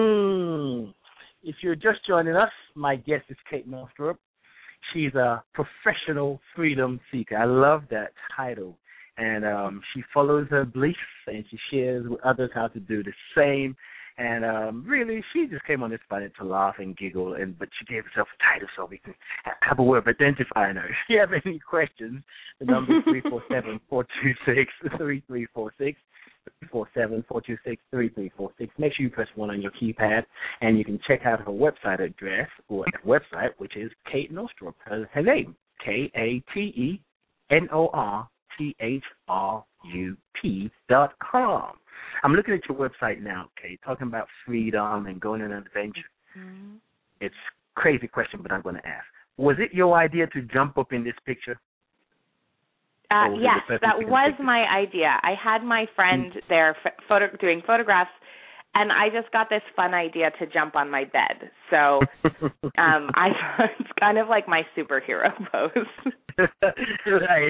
Speaker 12: Mm. If you're just joining us, my guest is Kate Northrup. She's a professional freedom seeker. I love that title. And um, she follows her beliefs, and she shares with others how to do the same. And um, really, she just came on this planet to laugh and giggle, and but she gave herself a title so we can have a way of identifying her. If you have any questions, the number is three four seven, four two six, three three four six. three four seven, four two six, three three four six. Make sure you press one on your keypad, and you can check out her website address, or website, which is Kate Northrup, her, her name, K A T E N O R T H R U P dot com. I'm looking at your website now, Kate, talking about freedom and going on an adventure. Mm-hmm. It's a crazy question, but I'm going to ask. Was it your idea to jump up in this picture?
Speaker 13: Uh, yes, that was my idea. I had my friend there photo, doing photographs, and I just got this fun idea to jump on my bed. So um, I it's kind of like my superhero pose.
Speaker 12: Right.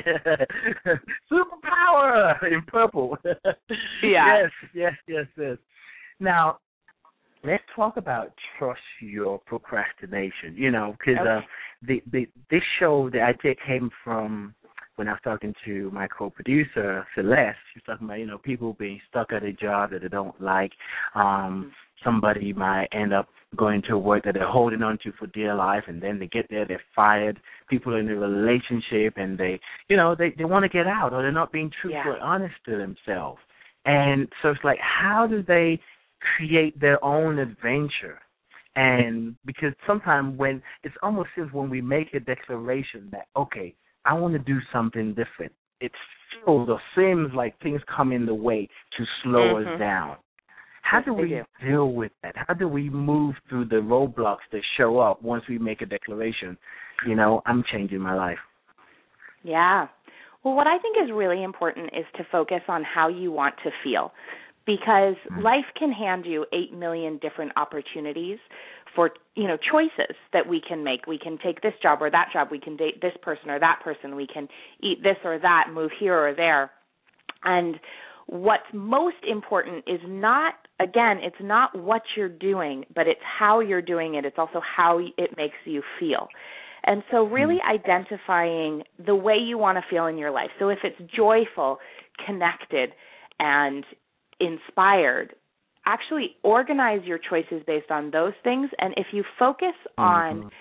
Speaker 12: Superpower in purple.
Speaker 13: Yeah.
Speaker 12: Yes, yes, yes, yes. Now, let's talk about trust your procrastination, you know, because okay. uh, the, the, this show, the idea came from when I was talking to my co-producer, Celeste. She was talking about, you know, people being stuck at a job that they don't like. Um, somebody might end up going to work that they're holding on to for dear life, and then they get there, they're fired. People are in a relationship, and they, you know, they, they want to get out, or they're not being truthful yeah. and honest to themselves. And so it's like, how do they create their own adventure? And because sometimes when, it's almost as when we make a declaration that, okay, I want to do something different. It's feels or seems like things come in the way to slow
Speaker 13: mm-hmm.
Speaker 12: us down. How do we
Speaker 13: do.
Speaker 12: deal with that? How do we move through the roadblocks that show up once we make a declaration? You know, I'm changing my life.
Speaker 13: Yeah. Well, what I think is really important is to focus on how you want to feel, because mm-hmm. life can hand you eight million different opportunities for, you know, choices that we can make. We can take this job or that job. We can date this person or that person. We can eat this or that, move here or there. And what's most important is not, again, it's not what you're doing, but it's how you're doing it. It's also how it makes you feel. And so really identifying the way you want to feel in your life. So if it's joyful, connected, and inspired, actually organize your choices based on those things. And if you focus on mm-hmm.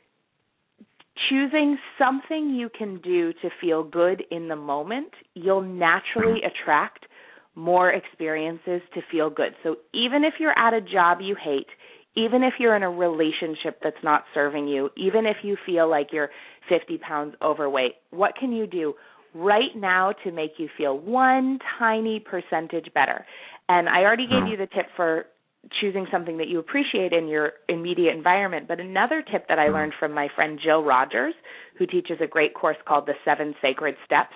Speaker 13: choosing something you can do to feel good in the moment, you'll naturally attract more experiences to feel good. So even if you're at a job you hate, even if you're in a relationship that's not serving you, even if you feel like you're fifty pounds overweight, what can you do right now to make you feel one tiny percentage better? And I already gave you the tip for choosing something that you appreciate in your immediate environment, but another tip that I learned from my friend Jill Rogers, who teaches a great course called The Seven Sacred Steps,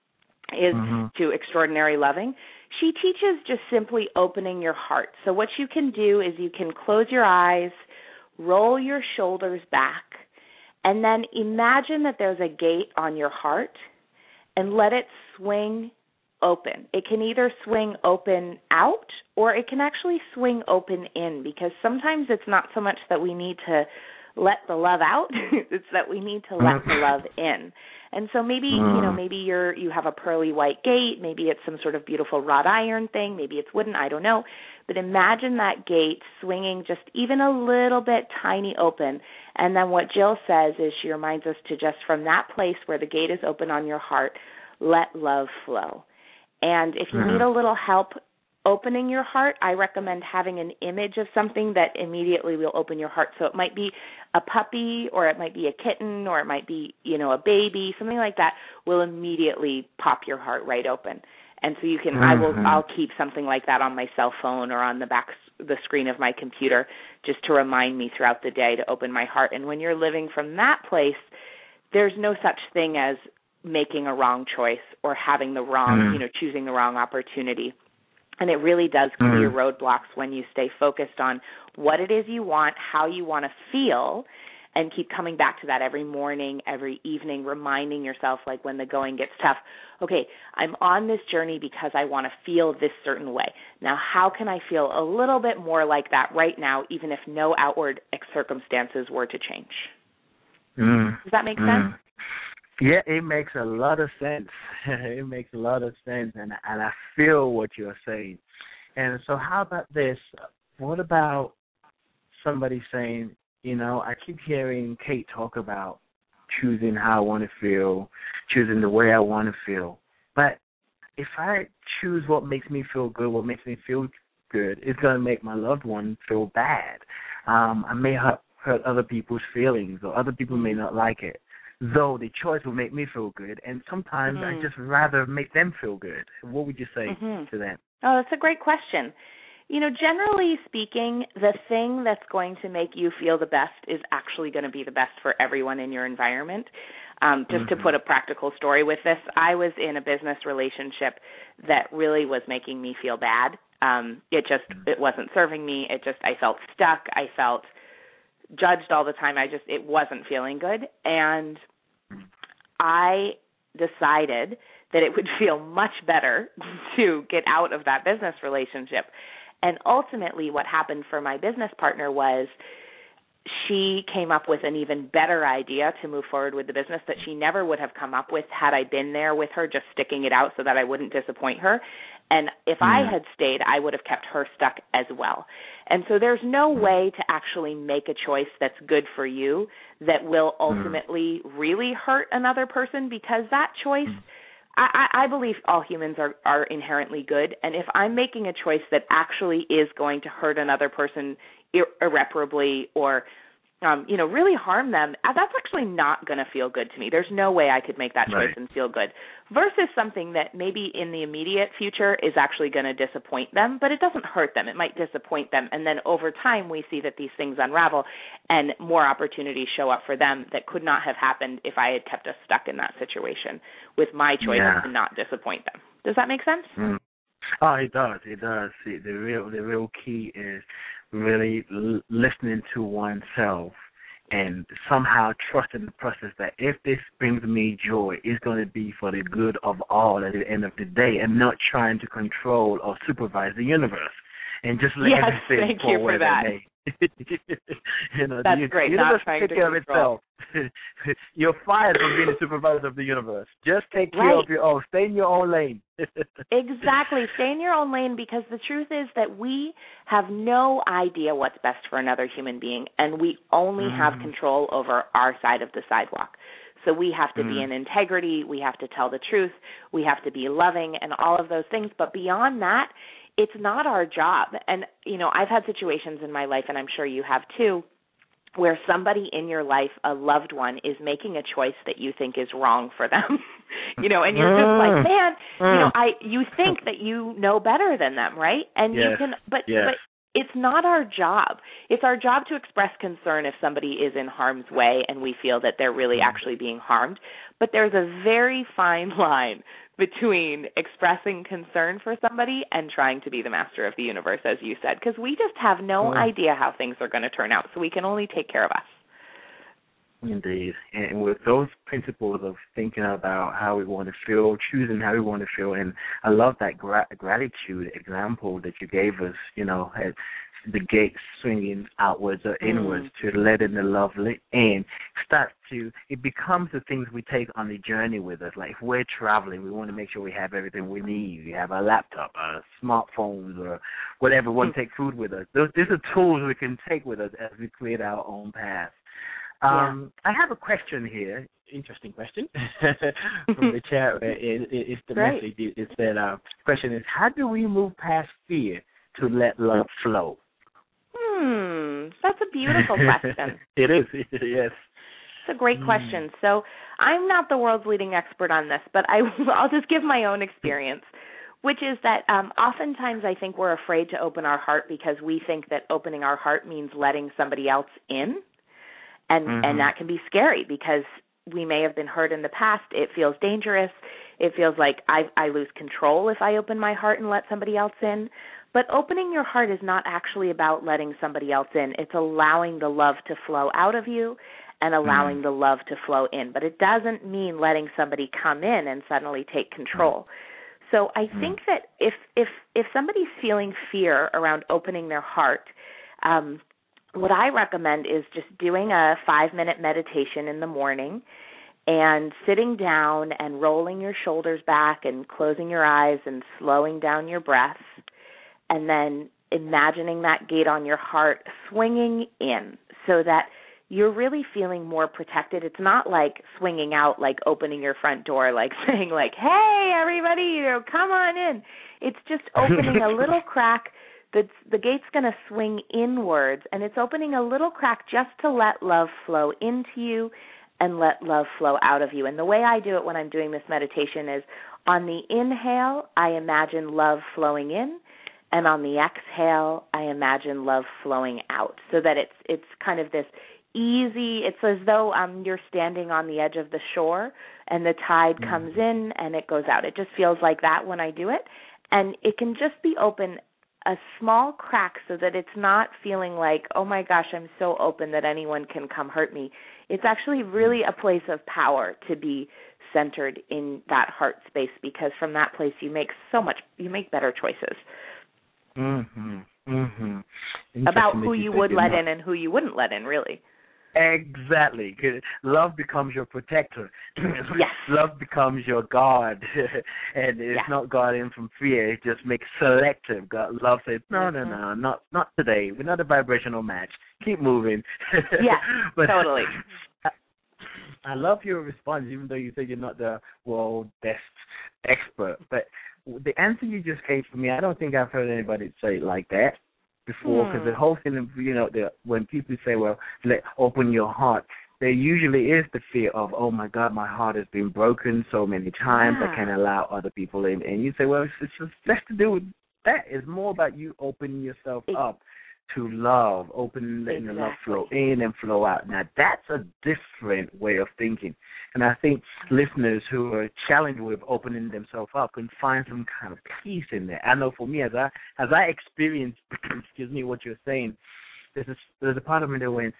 Speaker 13: is mm-hmm. to Extraordinary Loving. She teaches just simply opening your heart. So what you can do is you can close your eyes, roll your shoulders back, and then imagine that there's a gate on your heart and let it swing open. It can either swing open out or it can actually swing open in, because sometimes it's not so much that we need to let the love out, it's that we need to let the love in. And so maybe, you know, maybe you're you have a pearly white gate, maybe it's some sort of beautiful wrought iron thing, maybe it's wooden, I don't know. But imagine that gate swinging just even a little bit tiny open. And then what Jill says is she reminds us to just from that place where the gate is open on your heart, let love flow. And if you mm-hmm. need a little help opening your heart, I recommend having an image of something that immediately will open your heart. So it might be a puppy, or it might be a kitten, or it might be, you know, a baby, something like that will immediately pop your heart right open. And so you can, mm-hmm. I will, I'll keep something like that on my cell phone or on the back, the screen of my computer, just to remind me throughout the day to open my heart. And when you're living from that place, there's no such thing as making a wrong choice or having the wrong, mm-hmm. you know, choosing the wrong opportunity. And it really does clear mm. roadblocks when you stay focused on what it is you want, how you want to feel, and keep coming back to that every morning, every evening, reminding yourself, like when the going gets tough, okay, I'm on this journey because I want to feel this certain way. Now, how can I feel a little bit more like that right now, even if no outward circumstances were to change?
Speaker 12: Mm.
Speaker 13: Does that make
Speaker 12: mm.
Speaker 13: sense?
Speaker 12: Yeah, it makes a lot of sense. It makes a lot of sense, and and I feel what you're saying. And so how about this? What about somebody saying, you know, I keep hearing Kate talk about choosing how I want to feel, choosing the way I want to feel. But if I choose what makes me feel good, what makes me feel good, it's going to make my loved one feel bad. Um, I may hurt, hurt other people's feelings, or other people may not like it. Though the choice will make me feel good, and sometimes mm-hmm. I just rather make them feel good. What would you say mm-hmm. to that?
Speaker 13: Oh, that's a great question. You know, generally speaking, the thing that's going to make you feel the best is actually going to be the best for everyone in your environment. Um, just mm-hmm. to put a practical story with this, I was in a business relationship that really was making me feel bad. Um, it just, it wasn't serving me. It just, I felt stuck. I felt judged all the time. I just, it wasn't feeling good. And I decided that it would feel much better to get out of that business relationship. And ultimately what happened for my business partner was she came up with an even better idea to move forward with the business that she never would have come up with had I been there with her, just sticking it out so that I wouldn't disappoint her. And if mm. I had stayed, I would have kept her stuck as well. And so there's no way to actually make a choice that's good for you that will ultimately mm. really hurt another person, because that choice, mm. I, I believe all humans are, are inherently good. And if I'm making a choice that actually is going to hurt another person ir- irreparably or um, you know, really harm them, that's actually not going to feel good to me. There's no way I could make that choice
Speaker 12: Right.
Speaker 13: and feel good. Versus something that maybe in the immediate future is actually going to disappoint them, but it doesn't hurt them. It might disappoint them. And then over time we see that these things unravel and more opportunities show up for them that could not have happened if I had kept us stuck in that situation with my choice
Speaker 12: Yeah.
Speaker 13: to not disappoint them. Does that make sense?
Speaker 12: Mm. Oh, it does. It does. See, the real the real key is really l- listening to oneself and somehow trusting the process that if this brings me joy, it's going to be for the good of all at the end of the day, and not trying to control or supervise the universe and just let
Speaker 13: Yes,
Speaker 12: everything
Speaker 13: thank
Speaker 12: fall
Speaker 13: you for
Speaker 12: where
Speaker 13: that.
Speaker 12: it may. you know,
Speaker 13: That's
Speaker 12: the
Speaker 13: great,
Speaker 12: universe
Speaker 13: not trying
Speaker 12: take
Speaker 13: to
Speaker 12: care of
Speaker 13: control.
Speaker 12: itself. You're fired from being the supervisor of the universe. Just take care
Speaker 13: Right.
Speaker 12: of your own. Stay in your own lane.
Speaker 13: Exactly. Stay in your own lane, because the truth is that we have no idea what's best for another human being, and we only
Speaker 12: Mm.
Speaker 13: have control over our side of the sidewalk. So we have to be
Speaker 12: Mm.
Speaker 13: in integrity, we have to tell the truth, we have to be loving, and all of those things. But beyond that, it's not our job. And, you know, I've had situations in my life, and I'm sure you have too, where somebody in your life, a loved one, is making a choice that you think is wrong for them. you know, and you're just like, man, you know, I you think that you know better than them, right? And you
Speaker 12: Yes.
Speaker 13: can but
Speaker 12: Yes.
Speaker 13: but it's not our job. It's our job to express concern if somebody is in harm's way and we feel that they're really actually being harmed. But there's a very fine line between expressing concern for somebody and trying to be the master of the universe, as you said, because we just have no
Speaker 12: Mm.
Speaker 13: idea how things are going to turn out, so we can only take care of us.
Speaker 12: Indeed. And with those principles of thinking about how we want to feel, choosing how we want to feel, and I love that gra- gratitude example that you gave us, you know, as the gate swinging outwards or inwards
Speaker 13: Mm.
Speaker 12: to letting the love let in, start to, it becomes the things we take on the journey with us. Like if we're traveling, we want to make sure we have everything we need. We have our laptop, our smartphones, or whatever. We want to take food with us. Those, these are tools we can take with us as we create our own path. Um, yeah. I have a question here. Interesting question from the chat. It, it, it's the
Speaker 13: Great.
Speaker 12: message. It, it said, uh, question is, how do we move past fear to let love flow?
Speaker 13: Hmm, that's a beautiful question.
Speaker 12: It is, yes.
Speaker 13: It's a great mm. question. So I'm not the world's leading expert on this, but I, I'll just give my own experience, which is that um, oftentimes I think we're afraid to open our heart because we think that opening our heart means letting somebody else in. And mm-hmm. and that can be scary because we may have been hurt in the past. It feels dangerous. It feels like I I lose control if I open my heart and let somebody else in. But opening your heart is not actually about letting somebody else in. It's allowing the love to flow out of you and allowing mm-hmm. the love to flow in. But it doesn't mean letting somebody come in and suddenly take control. So I mm-hmm. think that if if if somebody's feeling fear around opening their heart, um, what I recommend is just doing a five-minute meditation in the morning and sitting down and rolling your shoulders back and closing your eyes and slowing down your breath, and then imagining that gate on your heart swinging in so that you're really feeling more protected. It's not like swinging out, like opening your front door, like saying like, hey, everybody, you know, come on in. It's just opening a little crack. The, the gate's going to swing inwards, and it's opening a little crack just to let love flow into you and let love flow out of you. And the way I do it when I'm doing this meditation is on the inhale, I imagine love flowing in, and on the exhale, I imagine love flowing out, so that it's it's kind of this easy, it's as though um, you're standing on the edge of the shore, and the tide mm-hmm. comes in and it goes out. It just feels like that when I do it, and it can just be open a small crack so that it's not feeling like, oh my gosh, I'm so open that anyone can come hurt me. It's actually really a place of power to be centered in that heart space, because from that place you make so much, you make better choices.
Speaker 12: Mm-hmm. Mm-hmm.
Speaker 13: About who you would let in and who you wouldn't let in, really.
Speaker 12: Exactly. Love becomes your protector.
Speaker 13: Yes.
Speaker 12: Love becomes your guard. And it's
Speaker 13: yeah.
Speaker 12: not guarding from fear. It just makes selective. God, love says, no, mm-hmm. no, no, not not today. We're not a vibrational match. Keep moving.
Speaker 13: Yeah,
Speaker 12: but
Speaker 13: totally.
Speaker 12: I, I love your response, even though you say you're not the world best expert. But the answer you just gave for me, I don't think I've heard anybody say it like that. before, because
Speaker 13: Hmm.
Speaker 12: the whole thing of, you know, the, when people say, well, let open your heart, there usually is the fear of, oh my God, my heart has been broken so many times,
Speaker 13: Yeah.
Speaker 12: I can't allow other people in. And you say, well, it's, it's just less to do with that. It's more about you opening yourself up to love, opening, letting the love flow in and flow out. Now, that's a different way of thinking. And I think listeners who are challenged with opening themselves up can find some kind of peace in there. I know for me, as I as I experience, excuse me, what you're saying, there's a, there's a part of me that went,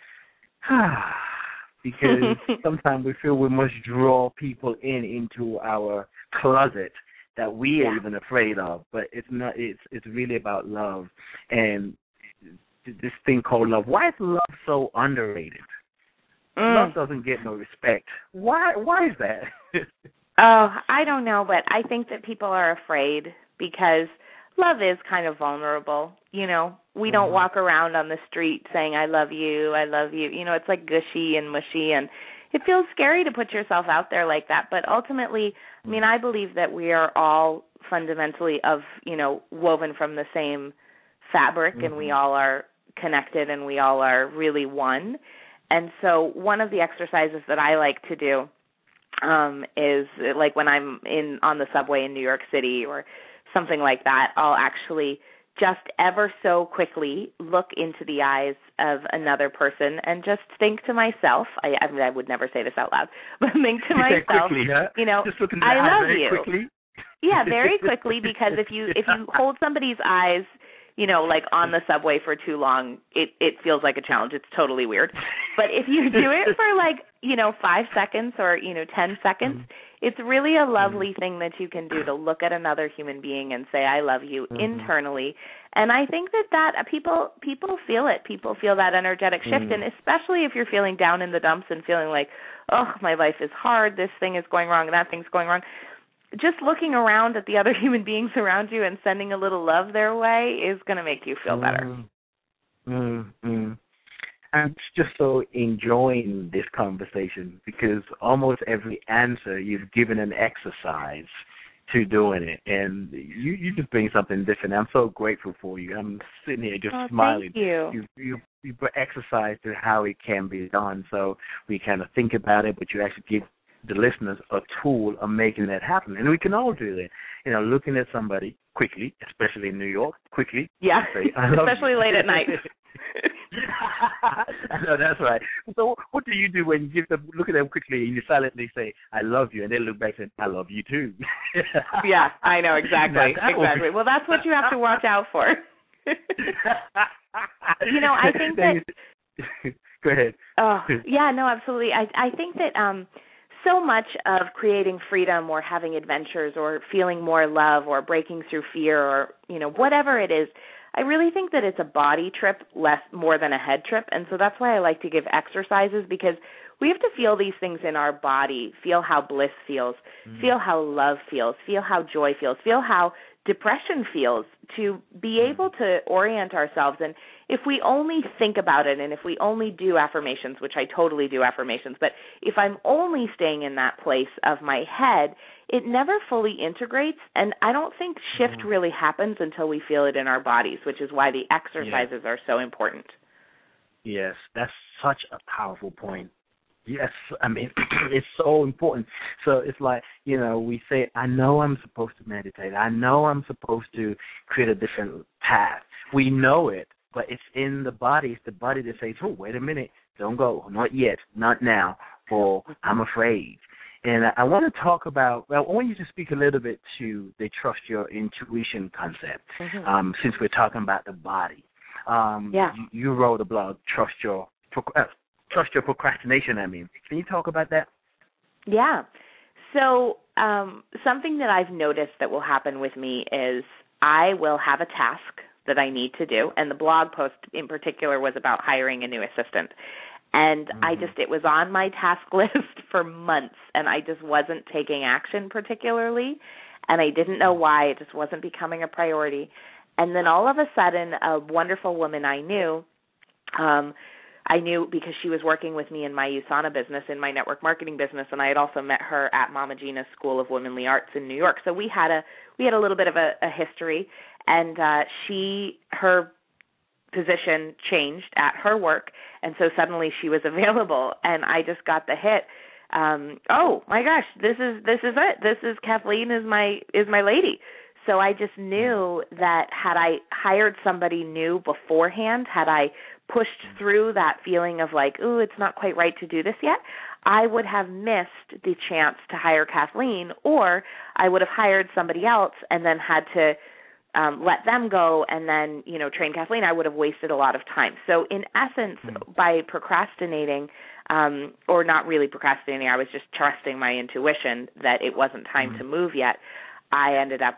Speaker 12: ah, because sometimes we feel we must draw people in into our closet that we are
Speaker 13: Yeah.
Speaker 12: even afraid of. But it's not. It's it's really about love and this thing called love. Why is love so underrated?
Speaker 13: Mm.
Speaker 12: Love doesn't get no respect. Why? Why is that?
Speaker 13: Oh, I don't know, but I think that people are afraid because love is kind of vulnerable. You know, we don't
Speaker 12: Mm-hmm.
Speaker 13: walk around on the street saying, I love you, I love you. You know, it's like gushy and mushy, and it feels scary to put yourself out there like that. But ultimately, I mean, I believe that we are all fundamentally of, you know, woven from the same fabric,
Speaker 12: Mm-hmm.
Speaker 13: and we all are connected, and we all are really one. And so one of the exercises that I like to do um, is like when I'm in on the subway in New York City or something like that, I'll actually just ever so quickly look into the eyes of another person and just think to myself, I, I mean, I would never say this out loud, but think to
Speaker 12: You say
Speaker 13: myself,
Speaker 12: quickly, huh?
Speaker 13: you know,
Speaker 12: Just look in the
Speaker 13: I
Speaker 12: eyes
Speaker 13: love
Speaker 12: very
Speaker 13: you.
Speaker 12: quickly.
Speaker 13: Yeah, very quickly, because if you if you hold somebody's eyes, you know, like on the subway for too long, it, it feels like a challenge. It's totally weird. But if you do it for like, you know, five seconds or, you know, ten seconds, mm-hmm. it's really a lovely mm-hmm. thing that you can do to look at another human being and say, I love you mm-hmm. internally. And I think that that people people feel it. People feel that energetic shift. Mm-hmm. And especially if you're feeling down in the dumps and feeling like, oh, my life is hard, this thing is going wrong, that thing's going wrong. Just looking around at the other human beings around you and sending a little love their way is going to make you feel better.
Speaker 12: Mm-hmm. I'm just so enjoying this conversation because almost every answer you've given an exercise to doing it, and you, you just bring something different. I'm so grateful for you. I'm sitting here just
Speaker 13: oh,
Speaker 12: smiling.
Speaker 13: Thank you.
Speaker 12: You, you, you exercise to how it can be done, so we kind of think about it, but you actually give the listeners a tool of making that happen. And we can all do that. You know, looking at somebody quickly, especially in New York, quickly.
Speaker 13: Yeah,
Speaker 12: say, especially
Speaker 13: you. late at night.
Speaker 12: No, that's right. So what do you do when you give them, look at them quickly and you silently say, I love you, and they look back and say, I love you too?
Speaker 13: Yeah, I know, exactly. Exactly. Well, that's what you have to watch out for. You know, I think that...
Speaker 12: Go ahead.
Speaker 13: Oh, yeah, no, absolutely. I, I think that... um so much of creating freedom or having adventures or feeling more love or breaking through fear or, you know, whatever it is, I really think that it's a body trip less more than a head trip. And so that's why I like to give exercises, because we have to feel these things in our body, feel how bliss feels, mm. feel how love feels, feel how joy feels, feel how depression feels, to be able to orient ourselves. And if we only think about it and if we only do affirmations, which I totally do affirmations, but if I'm only staying in that place of my head, it never fully integrates, and I don't think shift mm-hmm. really happens until we feel it in our bodies, which is why the exercises yeah. are so important.
Speaker 12: Yes, that's such a powerful point. Yes, I mean, it's so important. So it's like, you know, we say, I know I'm supposed to meditate. I know I'm supposed to create a different path. We know it, but it's in the body. It's the body that says, oh, wait a minute, don't go. Not yet, not now, or I'm afraid. And I want to talk about, well, I want you to speak a little bit to the trust your intuition concept, mm-hmm. um, since we're talking about the body. Um,
Speaker 13: yeah.
Speaker 12: you, you wrote a blog, Trust Your uh, Trust Your Procrastination, I mean. Can you talk about that?
Speaker 13: Yeah. So um, something that I've noticed that will happen with me is I will have a task that I need to do, and the blog post in particular was about hiring a new assistant. And mm-hmm. I just, it was on my task list for months, and I just wasn't taking action particularly, and I didn't know why. It just wasn't becoming a priority. And then all of a sudden, a wonderful woman I knew, um, I knew because she was working with me in my USANA business, in my network marketing business, and I had also met her at Mama Gina's School of Womanly Arts in New York. So we had a we had a little bit of a, a history, and uh, she her position changed at her work, and so suddenly she was available, and I just got the hit. Um, oh my gosh, this is this is it. This is Kathleen is my is my lady. So I just knew that had I hired somebody new beforehand, had I pushed through that feeling of like, ooh, it's not quite right to do this yet, I would have missed the chance to hire Kathleen, or I would have hired somebody else and then had to um, let them go and then, you know, train Kathleen. I would have wasted a lot of time. So in essence, mm-hmm. by procrastinating, um, or not really procrastinating, I was just trusting my intuition that it wasn't time mm-hmm. to move yet, I ended up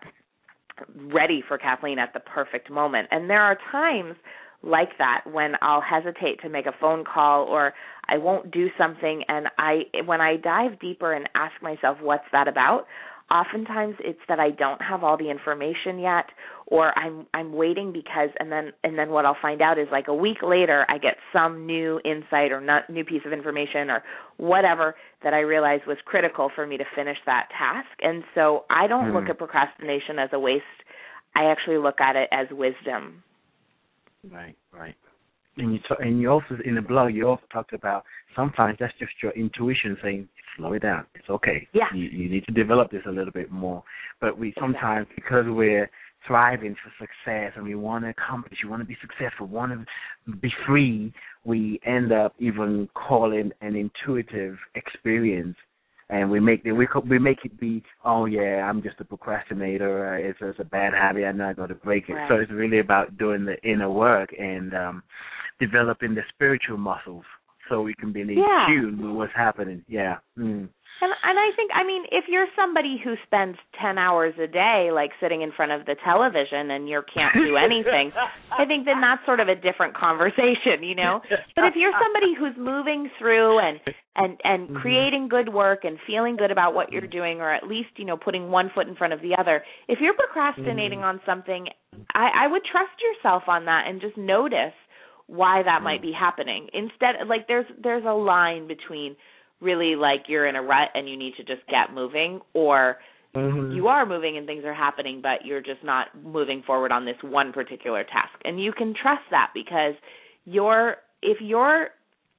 Speaker 13: ready for Kathleen at the perfect moment. And there are times like that when I'll hesitate to make a phone call, or I won't do something, and I when I dive deeper and ask myself what's that about, oftentimes it's that I don't have all the information yet, or I'm I'm waiting because and then and then what I'll find out is like a week later I get some new insight or not new piece of information or whatever that I realize was critical for me to finish that task. And so I don't mm. look at procrastination as a waste. I actually look at it as wisdom.
Speaker 12: Right, right. And you talk, and you also in the blog you also talked about sometimes that's just your intuition saying slow it down. It's okay.
Speaker 13: Yeah.
Speaker 12: You, you need to develop this a little bit more. But we sometimes because we're striving for success and we want to accomplish, we want to be successful, want to be free, we end up even calling an intuitive experience. And we make the, we we make it be, oh yeah, I'm just a procrastinator. Uh, it's, it's a bad habit. I'm not going to break it.
Speaker 13: Right.
Speaker 12: So it's really about doing the inner work and um, developing the spiritual muscles so we can be in
Speaker 13: yeah.
Speaker 12: tune with what's happening. Yeah. Mm.
Speaker 13: And, and I think, I mean, if you're somebody who spends ten hours a day, like sitting in front of the television and you can't do anything, I think then that's sort of a different conversation, you know. But if you're somebody who's moving through and and and mm-hmm. creating good work and feeling good about what you're doing, or at least, you know, putting one foot in front of the other, if you're procrastinating mm-hmm. on something, I, I would trust yourself on that and just notice why that mm-hmm. might be happening. Instead, like there's there's a line between really like you're in a rut and you need to just get moving, or mm-hmm. you are moving and things are happening, but you're just not moving forward on this one particular task. And you can trust that because your if your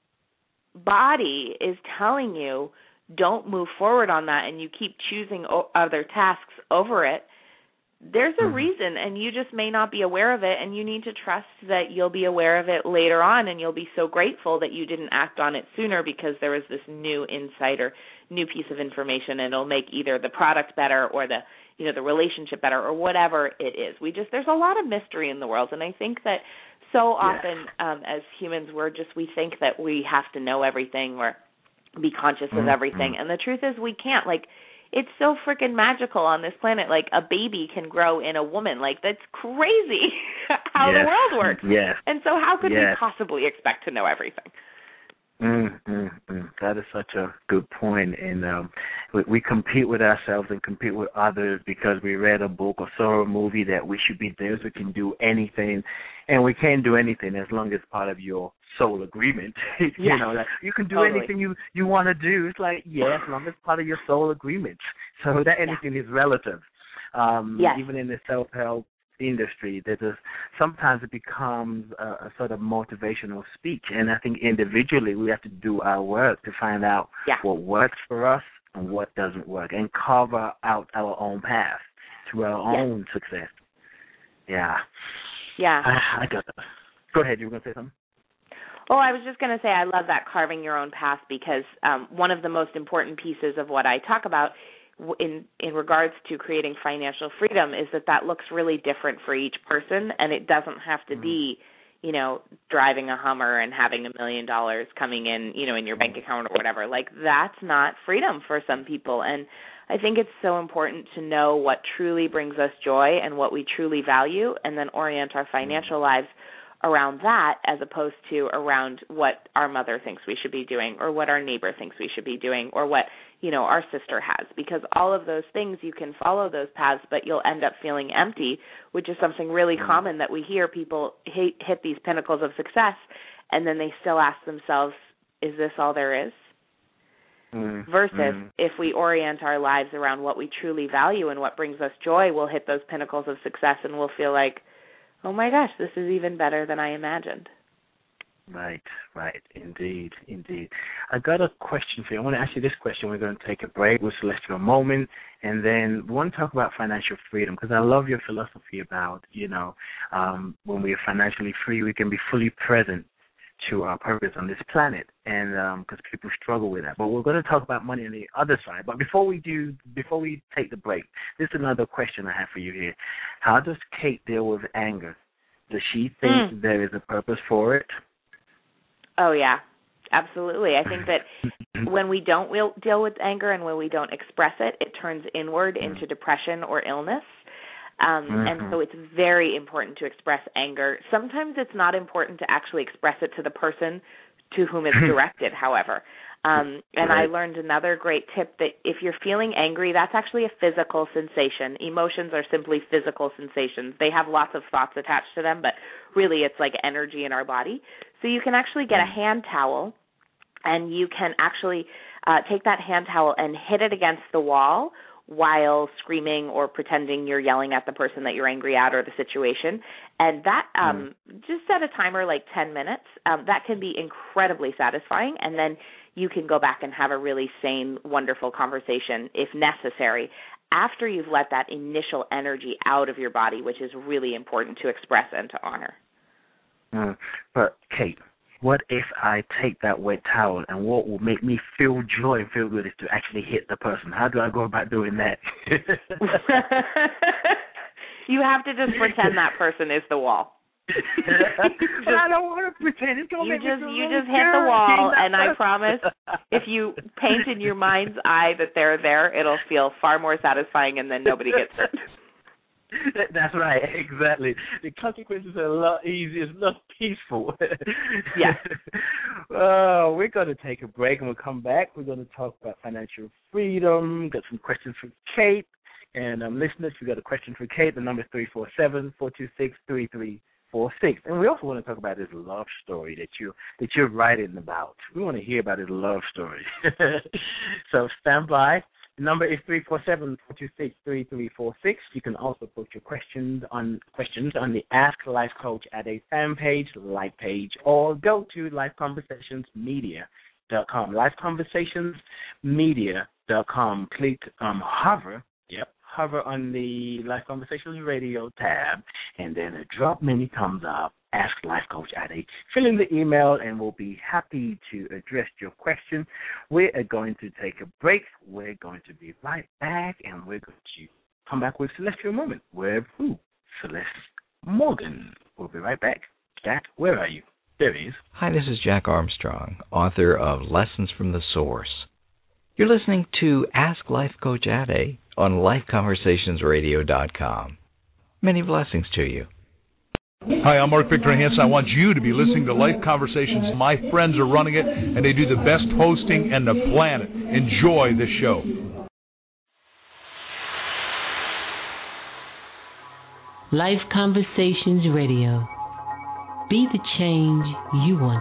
Speaker 13: body is telling you don't move forward on that and you keep choosing o- other tasks over it, there's a mm-hmm. reason, and you just may not be aware of it, and you need to trust that you'll be aware of it later on, and you'll be so grateful that you didn't act on it sooner because there was this new insight or new piece of information, and it'll make either the product better or the, you know, the relationship better or whatever it is. We just, there's a lot of mystery in the world, and I think that so often yeah. um, as humans we're just, we think that we have to know everything or be conscious mm-hmm. of everything, and the truth is we can't. Like, it's so freaking magical on this planet. Like, a baby can grow in a woman. Like, that's crazy how
Speaker 12: yes.
Speaker 13: the world works.
Speaker 12: Yes.
Speaker 13: And so how could
Speaker 12: yes.
Speaker 13: we possibly expect to know everything?
Speaker 12: Mm, mm, mm. That is such a good point. And um, we, we compete with ourselves and compete with others because we read a book or saw a movie that we should be this, we can do anything. And we can't do anything as long as part of your soul agreement. you
Speaker 13: yes.
Speaker 12: know, like you can do
Speaker 13: totally.
Speaker 12: anything you, you want to do. It's like, yeah, as long as part of your soul agreement. So that anything yeah. is relative. Um,
Speaker 13: yes.
Speaker 12: Even in the self-help industry, that is, sometimes it becomes a, a sort of motivational speech. And I think individually we have to do our work to find out
Speaker 13: yeah.
Speaker 12: what works for us and what doesn't work and carve out our own path to our
Speaker 13: yeah.
Speaker 12: own success. Yeah.
Speaker 13: Yeah.
Speaker 12: I, I got that. Go ahead. You were going to say something?
Speaker 13: Oh, I was just going to say I love that carving your own path because um, one of the most important pieces of what I talk about in in regards to creating financial freedom is that that looks really different for each person, and it doesn't have to be, you know, driving a Hummer and having a million dollars coming in, you know, in your bank account or whatever. Like, that's not freedom for some people, and I think it's so important to know what truly brings us joy and what we truly value, and then orient our financial lives around that as opposed to around what our mother thinks we should be doing or what our neighbor thinks we should be doing or what, you know, our sister has. Because all of those things, you can follow those paths, but you'll end up feeling empty, which is something really common that we hear. People hit, hit these pinnacles of success, and then they still ask themselves, is this all there is?
Speaker 12: Mm,
Speaker 13: Versus
Speaker 12: mm.
Speaker 13: if we orient our lives around what we truly value and what brings us joy, we'll hit those pinnacles of success and we'll feel like, oh my gosh, this is even better than I imagined.
Speaker 12: Right, right, indeed, indeed. I got a question for you. I want to ask you this question. We're going to take a break with Celestial Moment, and then we want to talk about financial freedom, because I love your philosophy about, you know, um, when we are financially free, we can be fully present to our purpose on this planet, and because um, people struggle with that. But we're going to talk about money on the other side. But before we do, before we take the break, this is another question I have for you here. How does Kate deal with anger? Does she think mm. there is a purpose for it?
Speaker 13: Oh, yeah, absolutely. I think that when we don't deal with anger and when we don't express it, it turns inward mm. into depression or illness. Um, mm-hmm. And so it's very important to express anger. Sometimes it's not important to actually express it to the person to whom it's directed, however. Um, and right. I learned another great tip that if you're feeling angry, that's actually a physical sensation. Emotions are simply physical sensations. They have lots of thoughts attached to them, but really it's like energy in our body. So you can actually get a hand towel, and you can actually uh, take that hand towel and hit it against the wall while screaming or pretending you're yelling at the person that you're angry at or the situation. And that, um, mm. just set a timer like ten minutes. Um, that can be incredibly satisfying, and then you can go back and have a really sane, wonderful conversation if necessary after you've let that initial energy out of your body, which is really important to express and to honor.
Speaker 12: Mm. But, Kate, what if I take that wet towel, and what will make me feel joy and feel good is to actually hit the person? How do I go about doing that?
Speaker 13: You have to just pretend that person is the wall.
Speaker 12: But I don't want to pretend. It's gonna
Speaker 13: you
Speaker 12: make
Speaker 13: just
Speaker 12: me
Speaker 13: you
Speaker 12: really
Speaker 13: just hit the wall, and
Speaker 12: person.
Speaker 13: I promise, if you paint in your mind's eye that they're there, it'll feel far more satisfying, and then nobody gets hurt.
Speaker 12: That's right, exactly. The consequences are a lot easier, it's a lot peaceful.
Speaker 13: Yeah.
Speaker 12: Oh, we're going to take a break, and we'll come back. We're going to talk about financial freedom, got some questions for Kate. And um, listeners, if you got a question for Kate, the number is three four seven, four two six, three three four six. And we also want to talk about this love story that, you, that you're writing about. We want to hear about his love story. So stand by. The number is three four seven, four two six, three three four six. You can also put your questions on questions on the Ask Life Coach at a fan page, like page, or go to life conversations media dot com. life conversations media dot com. Click um, hover, yep, hover on the Life Conversations Radio tab, and then a drop menu comes up. Ask Life Coach Ade. Fill in the email, and we'll be happy to address your question. We are going to take a break. We're going to be right back, and we're going to come back with Celestial Moment. Where who? Celeste Morgan. We'll be right back. Jack, where are you? There he is.
Speaker 11: Hi, this is Jack Armstrong, author of Lessons from the Source. You're listening to Ask Life Coach Ade on life conversations radio dot com. Many blessings to you.
Speaker 2: Hi, I'm Mark Victor Hansen. I want you to be listening to Life Conversations. My friends are running it, and they do the best hosting on the planet. Enjoy the show.
Speaker 1: Life Conversations Radio. Be the change you want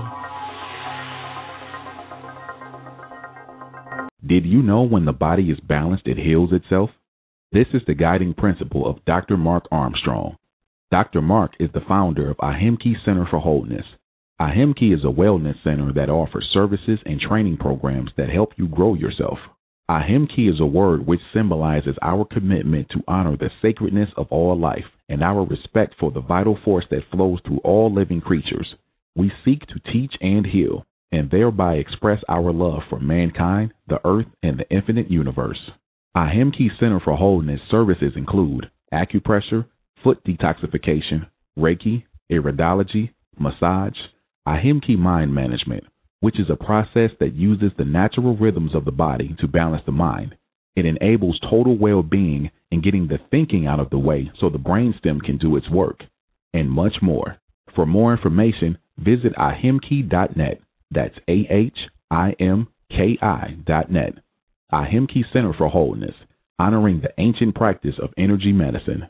Speaker 1: to see.
Speaker 7: Did you know when the body is balanced, it heals itself? This is the guiding principle of Doctor Mark Armstrong. Doctor Mark is the founder of Ahimki Center for Wholeness. Ahimki is a wellness center that offers services and training programs that help you grow yourself. Ahimki is a word which symbolizes our commitment to honor the sacredness of all life and our respect for the vital force that flows through all living creatures. We seek to teach and heal, and thereby express our love for mankind, the earth, and the infinite universe. Ahimki Center for Wholeness services include acupressure, foot detoxification, Reiki, iridology, massage, Ahimki mind management, which is a process that uses the natural rhythms of the body to balance the mind. It enables total well-being and getting the thinking out of the way so the brainstem can do its work, and much more. For more information, visit ahimki dot net. That's A H I M K I dot net. Ahimki Center for Wholeness, honoring the ancient practice of energy medicine.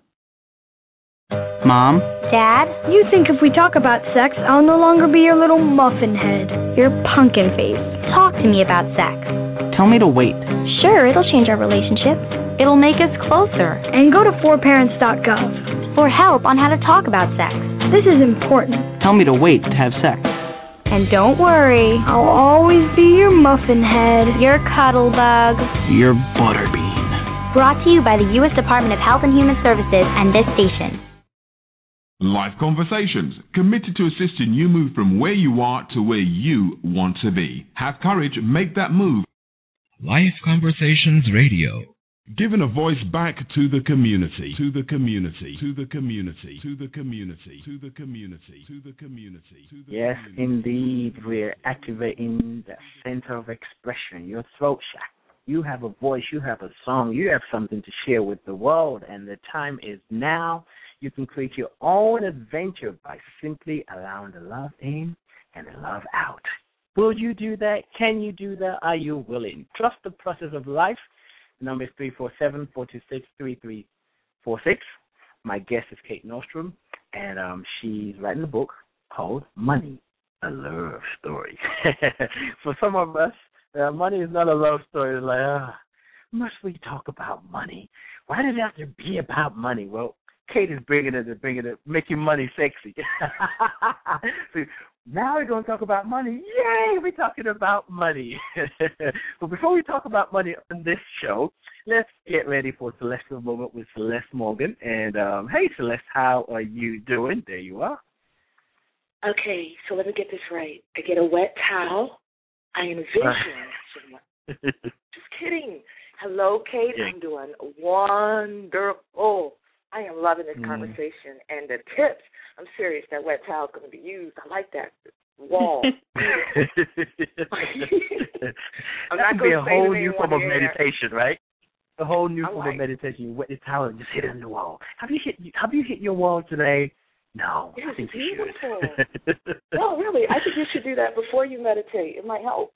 Speaker 14: Mom?
Speaker 15: Dad? You think if we talk about sex, I'll no longer be your little muffin head, your pumpkin face. Talk to me about sex.
Speaker 14: Tell me to wait.
Speaker 15: Sure, it'll change our relationship. It'll make us closer. And go to four parents dot gov. for help on how to talk about sex. This is important.
Speaker 14: Tell me to wait to have sex.
Speaker 15: And don't worry, I'll always be your muffin head, your cuddle bug,
Speaker 14: your butterbean.
Speaker 15: Brought to you by the U S Department of Health and Human Services and this station.
Speaker 3: Life Conversations, committed to assisting you move from where you are to where you want to be. Have courage, make that move.
Speaker 9: Life Conversations Radio.
Speaker 3: Giving a voice back to the community, to the community, to the community, to the community, to the community, to the community. To the
Speaker 12: yes,
Speaker 3: community.
Speaker 12: Indeed, we're activating the center of expression, your throat chakra. You have a voice, you have a song, you have something to share with the world, and the time is now. You can create your own adventure by simply allowing the love in and the love out. Will you do that? Can you do that? Are you willing? Trust the process of life. The number is three four seven, four two six, three three four six. My guest is Kate Nordstrom, and um, she's writing a book called Money, a Love Story. For some of us, uh, money is not a love story. It's like, ah, must we talk about money? Why does it have to be about money? Well, Kate is bringing it, bringing it, making money sexy. So now we're going to talk about money. Yay, we're talking about money. But before we talk about money on this show, let's get ready for Celestial Moment with Celeste Morgan. And, um, hey, Celeste, how are you doing? There you are.
Speaker 16: Okay, so let me get this right. I get a wet towel. I envision. Just kidding. Hello, Kate.
Speaker 12: Yeah.
Speaker 16: I'm doing wonderful. I am loving this conversation. Mm. And the tips, I'm serious, that wet towel is going to be used. I like that wall. I'm
Speaker 12: that
Speaker 16: not
Speaker 12: could be a
Speaker 16: say
Speaker 12: whole new form of
Speaker 16: here.
Speaker 12: meditation, right? A whole new
Speaker 16: I
Speaker 12: form
Speaker 16: like
Speaker 12: of meditation. You wet the towel and just hit it on the wall. Have you hit Have you hit your wall today? No.
Speaker 16: It
Speaker 12: I think you
Speaker 16: beautiful.
Speaker 12: should.
Speaker 16: No, really. I think you should do that before you meditate. It might help.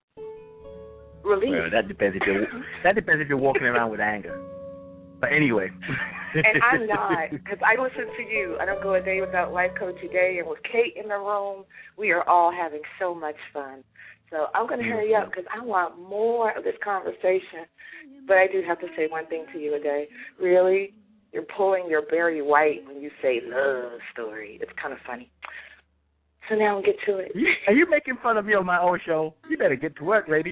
Speaker 16: Relief.
Speaker 12: Well, that depends if you're that depends if you're walking around with anger. But anyway.
Speaker 16: And I'm not, because I listen to you. I don't go a day without Life Coach a day, and with Kate in the room, we are all having so much fun. So I'm going to hurry up because I want more of this conversation. But I do have to say one thing to you a day. Really, you're pulling your Barry White when you say love story. It's kind of funny. So now we'll get to it.
Speaker 12: Are you making fun of me on my own show? You better get to work, lady.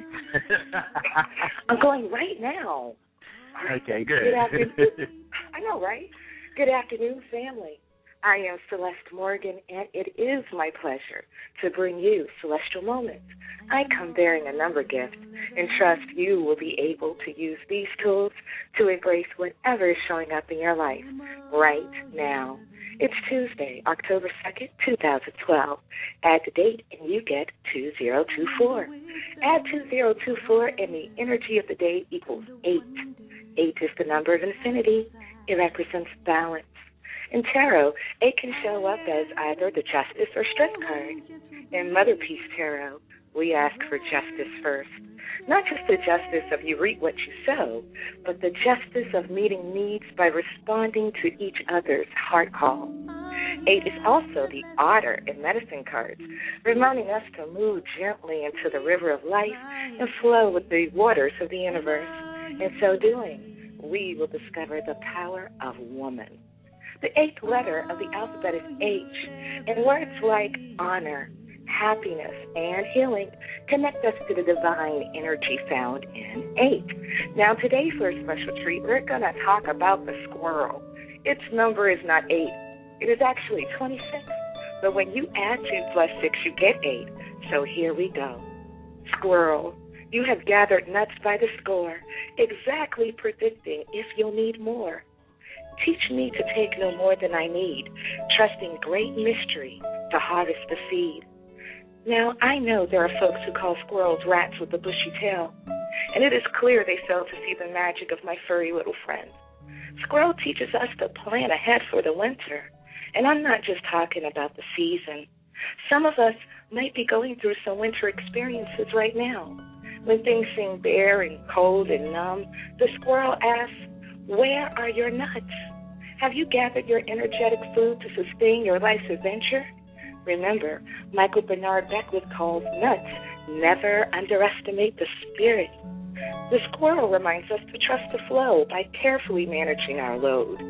Speaker 16: I'm going right now.
Speaker 12: Okay, good.
Speaker 16: Good afternoon. I know, right? Good afternoon, family. I am Celeste Morgan, and it is my pleasure to bring you Celestial Moments. I come bearing a number gift and trust you will be able to use these tools to embrace whatever is showing up in your life right now. It's Tuesday, October second, two thousand twelve. Add the date, and you get two zero two four. Add two zero two four, and the energy of the day equals eight. Eight is the number of infinity. It represents balance. In tarot, eight can show up as either the Justice or Strength card. In Mother Peace Tarot, we ask for justice first. Not just the justice of you reap what you sow, but the justice of meeting needs by responding to each other's heart call. Eight is also the Otter in Medicine cards, reminding us to move gently into the river of life and flow with the waters of the universe. In so doing, we will discover the power of woman. The eighth letter of the alphabet is H, and words like honor, happiness, and healing connect us to the divine energy found in eight. Now, today for a special treat, we're going to talk about the squirrel. Its number is not eight. It is actually twenty-six. But when you add two plus six, you get eight. So here we go. Squirrel. You have gathered nuts by the score, exactly predicting if you'll need more. Teach me to take no more than I need, trusting great mystery to harvest the seed. Now, I know there are folks who call squirrels rats with a bushy tail, and it is clear they fail to see the magic of my furry little friend. Squirrel teaches us to plan ahead for the winter, and I'm not just talking about the season. Some of us might be going through some winter experiences right now. When things seem bare and cold and numb, the squirrel asks, where are your nuts? Have you gathered your energetic food to sustain your life's adventure? Remember, Michael Bernard Beckwith calls nuts, never underestimate the spirit. The squirrel reminds us to trust the flow by carefully managing our load.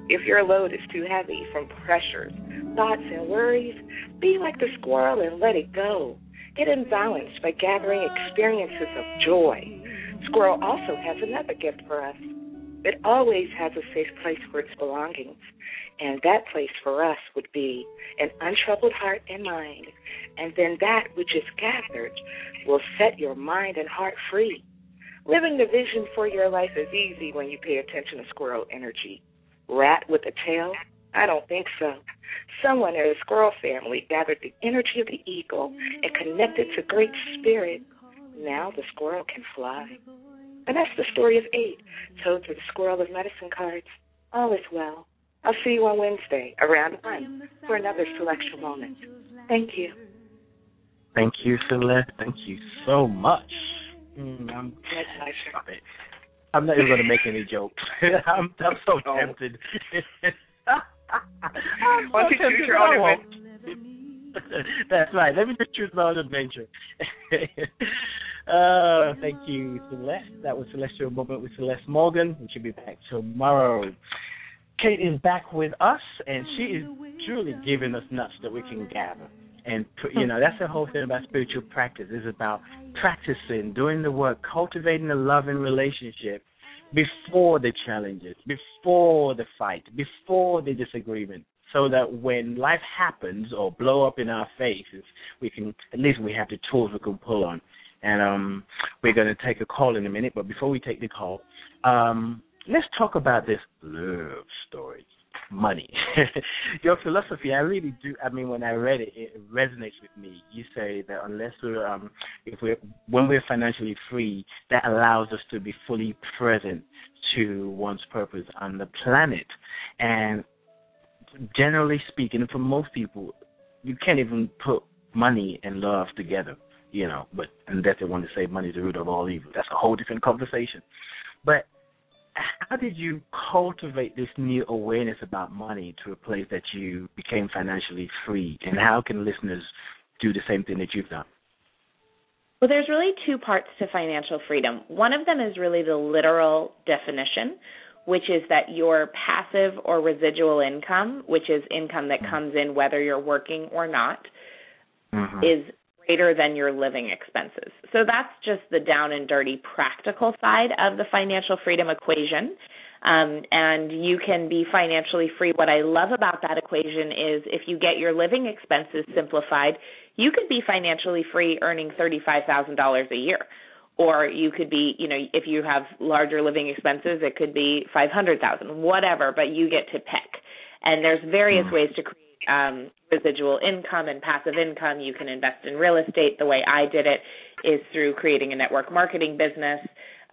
Speaker 16: If your load is too heavy from pressures, thoughts, and worries, be like the squirrel and let it go. Get in balance by gathering experiences of joy. Squirrel also has another gift for us. It always has a safe place for its belongings, and that place for us would be an untroubled heart and mind, and then that which is gathered will set your mind and heart free. Living the vision for your life is easy when you pay attention to squirrel energy. Rat with a tail? I don't think so. Someone in the squirrel family gathered the energy of the eagle and connected to Great Spirit. Now the squirrel can fly. And that's the story of eight, told through the Squirrel of Medicine cards. All is well. I'll see you on Wednesday around one for another Celestial Moment. Thank you.
Speaker 12: Thank you, Celeste. Thank you so much. Mm, I'm,
Speaker 16: Stop
Speaker 12: it. I'm not even going to make any jokes. I'm, I'm so tempted. I'm
Speaker 16: Why don't you choose your own
Speaker 12: adventure? That's right. Let me just choose my own adventure. uh, thank you, Celeste. That was Celestial Moment with Celeste Morgan. We should be back tomorrow. Kate is back with us, and she is truly giving us nuts that we can gather. And, you know, that's the whole thing about spiritual practice. It's about practicing, doing the work, cultivating a loving relationship before the challenges, before the fight, before the disagreement, so that when life happens or blow up in our faces, we can, at least we have the tools we can pull on. And um, we're going to take a call in a minute, but before we take the call, um, let's talk about this love story. Money. Your philosophy, I really do. I mean, when I read it, it resonates with me. You say that unless we're, um, if we're, when we're financially free, that allows us to be fully present to one's purpose on the planet. And generally speaking, for most people, you can't even put money and love together, you know. But unless they want to say money is the root of all evil, that's a whole different conversation. But how did you cultivate this new awareness about money to a place that you became financially free? And how can listeners do the same thing that you've done?
Speaker 13: Well, there's really two parts to financial freedom. One of them is really the literal definition, which is that your passive or residual income, which is income that comes in whether you're working or not, mm-hmm. is greater than your living expenses. So that's just the down and dirty practical side of the financial freedom equation. Um, and you can be financially free. What I love about that equation is if you get your living expenses simplified, you could be financially free earning thirty-five thousand dollars a year. Or you could be, you know, if you have larger living expenses, it could be five hundred thousand dollars, whatever, but you get to pick. And there's various mm. ways to create um, residual income and passive income. You can invest in real estate. The way I did it is through creating a network marketing business.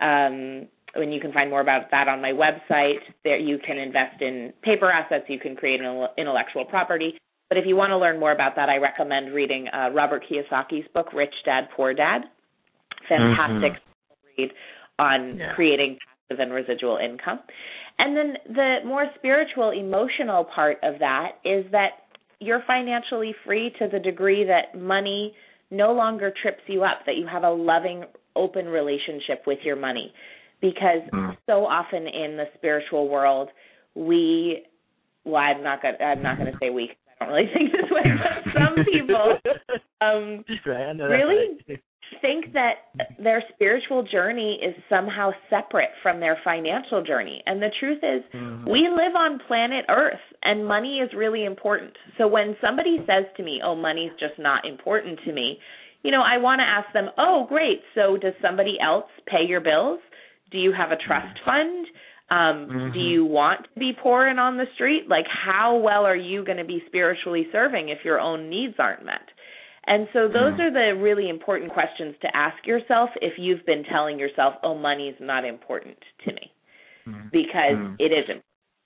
Speaker 13: Um, and you can find more about that on my website. There, you can invest in paper assets. You can create an intellectual property. But if you want to learn more about that, I recommend reading uh, Robert Kiyosaki's book, Rich Dad, Poor Dad. Fantastic mm-hmm. read on yeah. creating passive and residual income. And then the more spiritual, emotional part of that is that you're financially free to the degree that money no longer trips you up, that you have a loving, open relationship with your money. Because mm. so often in the spiritual world, we, well, I'm not going I'm not going to say we, because I don't really think this way, but some people um, right, really right. think that their spiritual journey is somehow separate from their financial journey. And the truth is, mm-hmm. we live on planet Earth, and money is really important. So when somebody says to me, oh, money's just not important to me, you know, I want to ask them, oh, great, so does somebody else pay your bills? Do you have a trust fund? Um, mm-hmm. Do you want to be poor and on the street? Like, how well are you going to be spiritually serving if your own needs aren't met? And so those mm. are the really important questions to ask yourself if you've been telling yourself, oh, money's not important to me, mm. because mm. it isn't.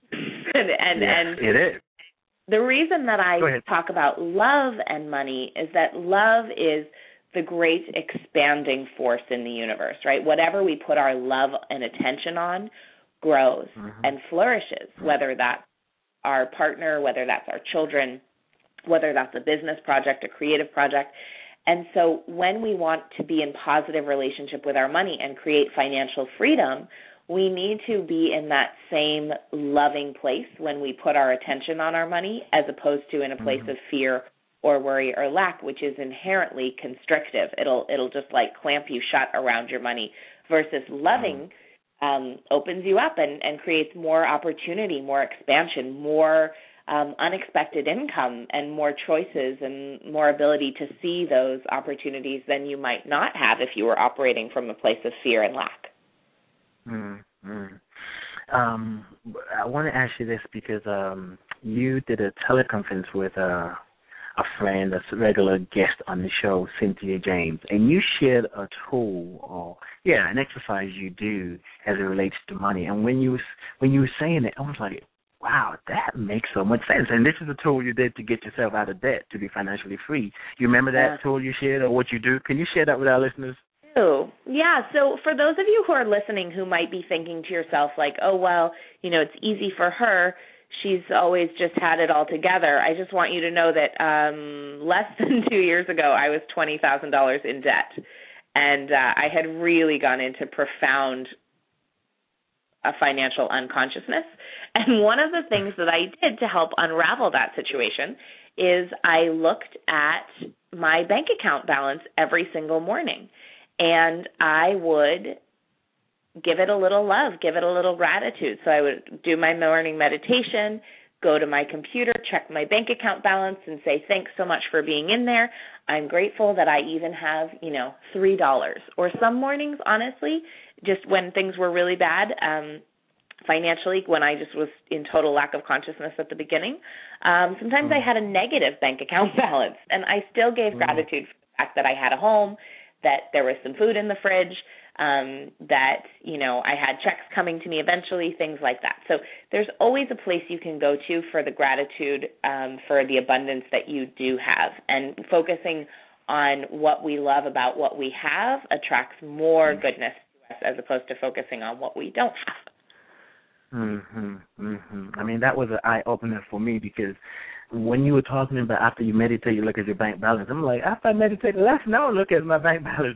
Speaker 13: and and,
Speaker 12: yes,
Speaker 13: and
Speaker 12: it is.
Speaker 13: The reason that I talk about love and money is that love is the great expanding force in the universe, right? Whatever we put our love and attention on grows mm-hmm. and flourishes, whether that's our partner, whether that's our children, whether that's a business project, a creative project. And so when we want to be in positive relationship with our money and create financial freedom, we need to be in that same loving place when we put our attention on our money, as opposed to in a place mm-hmm. of fear or worry or lack, which is inherently constrictive. It'll it'll just like clamp you shut around your money, versus loving mm-hmm. um, opens you up and, and creates more opportunity, more expansion, more um, unexpected income, and more choices and more ability to see those opportunities than you might not have if you were operating from a place of fear and lack.
Speaker 12: Mm-hmm. Um, I want to ask you this because um, you did a teleconference with uh, a friend, a regular guest on the show, Cynthia James, and you shared a tool or yeah, an exercise you do as it relates to money. And when you when you were saying it, I was like, wow, that makes so much sense. And this is a tool you did to get yourself out of debt, to be financially free. You remember that yeah. tool you shared, or what you do? Can you share that with our listeners?
Speaker 13: Yeah, so for those of you who are listening who might be thinking to yourself like, oh, well, you know, it's easy for her. She's always just had it all together. I just want you to know that um, less than two years ago, I was twenty thousand dollars in debt. And uh, I had really gone into profound uh, financial unconsciousness. And one of the things that I did to help unravel that situation is I looked at my bank account balance every single morning. And I would give it a little love, give it a little gratitude. So I would do my morning meditation, go to my computer, check my bank account balance, and say, thanks so much for being in there. I'm grateful that I even have, you know, three dollars. Or some mornings, honestly, just when things were really bad, um, financially, when I just was in total lack of consciousness at the beginning, um, sometimes mm. I had a negative bank account balance. And I still gave mm. gratitude for the fact that I had a home, that there was some food in the fridge, um, that, you know, I had checks coming to me eventually, things like that. So there's always a place you can go to for the gratitude um, for the abundance that you do have. And focusing on what we love about what we have attracts more mm-hmm. goodness to us, as opposed to focusing on what we don't have.
Speaker 12: Mm-hmm, mm-hmm. I mean, that was an eye-opener for me, because when you were talking about after you meditate, you look at your bank balance, I'm like, after I meditate, let's now look at my bank balance.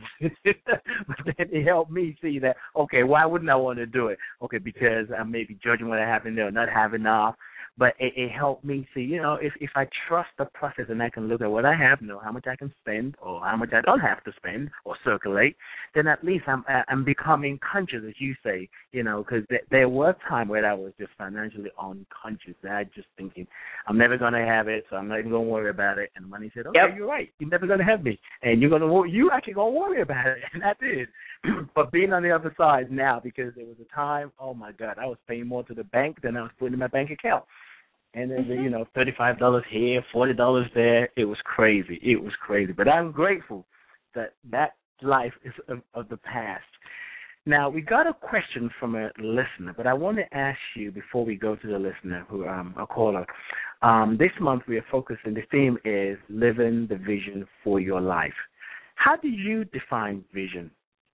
Speaker 12: But then it helped me see that, okay, why wouldn't I want to do it? Okay, because I may be judging what happened there, not have enough. But it, it helped me see, you know, if, if I trust the process and I can look at what I have, know how much I can spend or how much I don't have to spend or circulate, then at least I'm I'm becoming conscious, as you say, you know, because th- there was a time where I was just financially unconscious. I just thinking, I'm never going to have it, so I'm not even going to worry about it. And the money said, okay, yep. You're right. You're never going to have me. And you're going to, you actually going to worry about it. And I did. But being on the other side now, because there was a time, oh, my God, I was paying more to the bank than I was putting in my bank account. And then, mm-hmm. you know, thirty-five dollars here, forty dollars there. It was crazy. It was crazy. But I'm grateful that that life is of, of the past. Now, we got a question from a listener, but I want to ask you before we go to the listener, who um, a caller. Um, this month we are focusing, the theme is living the vision for your life. How do you define vision?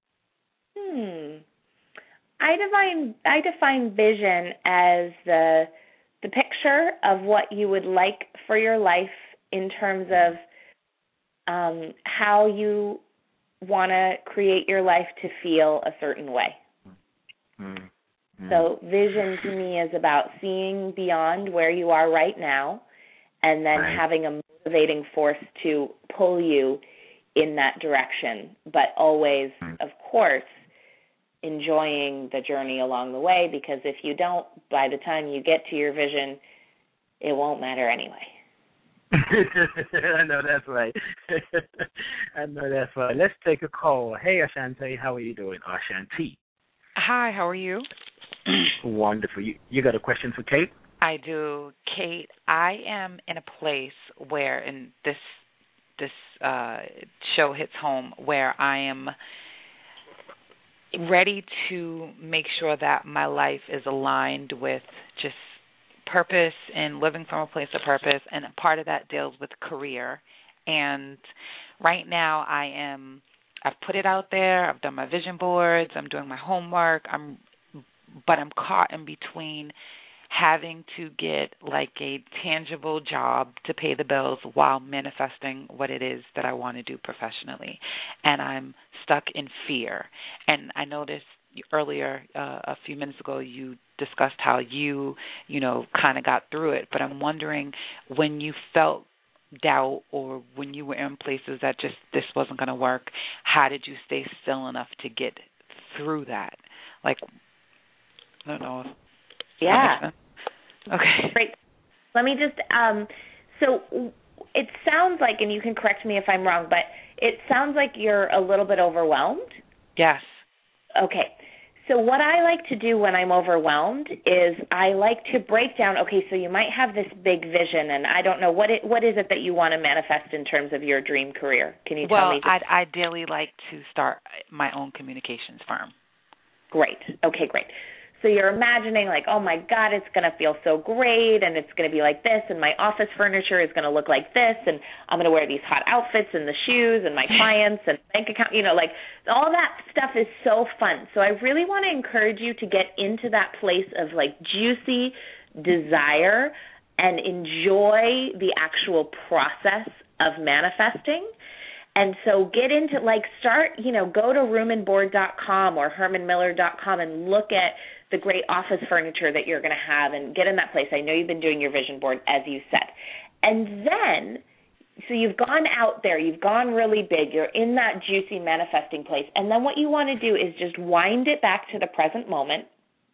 Speaker 13: Hmm. I define I define vision as the the picture of what you would like for your life in terms of um, how you want to create your life to feel a certain way. Mm-hmm. So vision to me is about seeing beyond where you are right now, and then right. having a motivating force to pull you in that direction, but always, mm-hmm. of course, enjoying the journey along the way, because if you don't, by the time you get to your vision, it won't matter anyway.
Speaker 12: I know that's right. I know that's right. Let's take a call. Hey, Ashanti, how are you doing? Ashanti.
Speaker 17: Hi, how are you?
Speaker 12: Wonderful. You, you got a question for Kate?
Speaker 17: I do. Kate, I am in a place where, and this, this uh, show hits home, where I am ready to make sure that my life is aligned with just purpose and living from a place of purpose, and a part of that deals with career. And right now I am, I've put it out there, I've done my vision boards, I'm doing my homework, I'm, but I'm caught in between having to get like a tangible job to pay the bills while manifesting what it is that I want to do professionally. And I'm stuck in fear. And I know this earlier, uh, a few minutes ago, you discussed how you, you know, kind of got through it. But I'm wondering, when you felt doubt or when you were in places that just this wasn't going to work, how did you stay still enough to get through that? Like, I don't know. If
Speaker 13: yeah.
Speaker 17: Okay.
Speaker 13: Great. Let me just, um, so it sounds like, and you can correct me if I'm wrong, but it sounds like you're a little bit overwhelmed.
Speaker 17: Yes.
Speaker 13: Okay. So what I like to do when I'm overwhelmed is I like to break down, okay, so you might have this big vision, and I don't know, what it, what is it that you want to manifest in terms of your dream career? Can you
Speaker 17: well,
Speaker 13: tell me?
Speaker 17: Well, I'd ideally like to start my own communications firm.
Speaker 13: Great. Okay, great. So you're imagining like, oh, my God, it's going to feel so great, and it's going to be like this, and my office furniture is going to look like this, and I'm going to wear these hot outfits and the shoes and my clients and bank account, you know, like all that stuff is so fun. So I really want to encourage you to get into that place of like juicy desire and enjoy the actual process of manifesting. And so get into, like, start, you know, go to room and board dot com or herman miller dot com and look at the great office furniture that you're going to have and get in that place. I know you've been doing your vision board, as you said. And then, so you've gone out there, you've gone really big, you're in that juicy manifesting place. And then what you want to do is just wind it back to the present moment,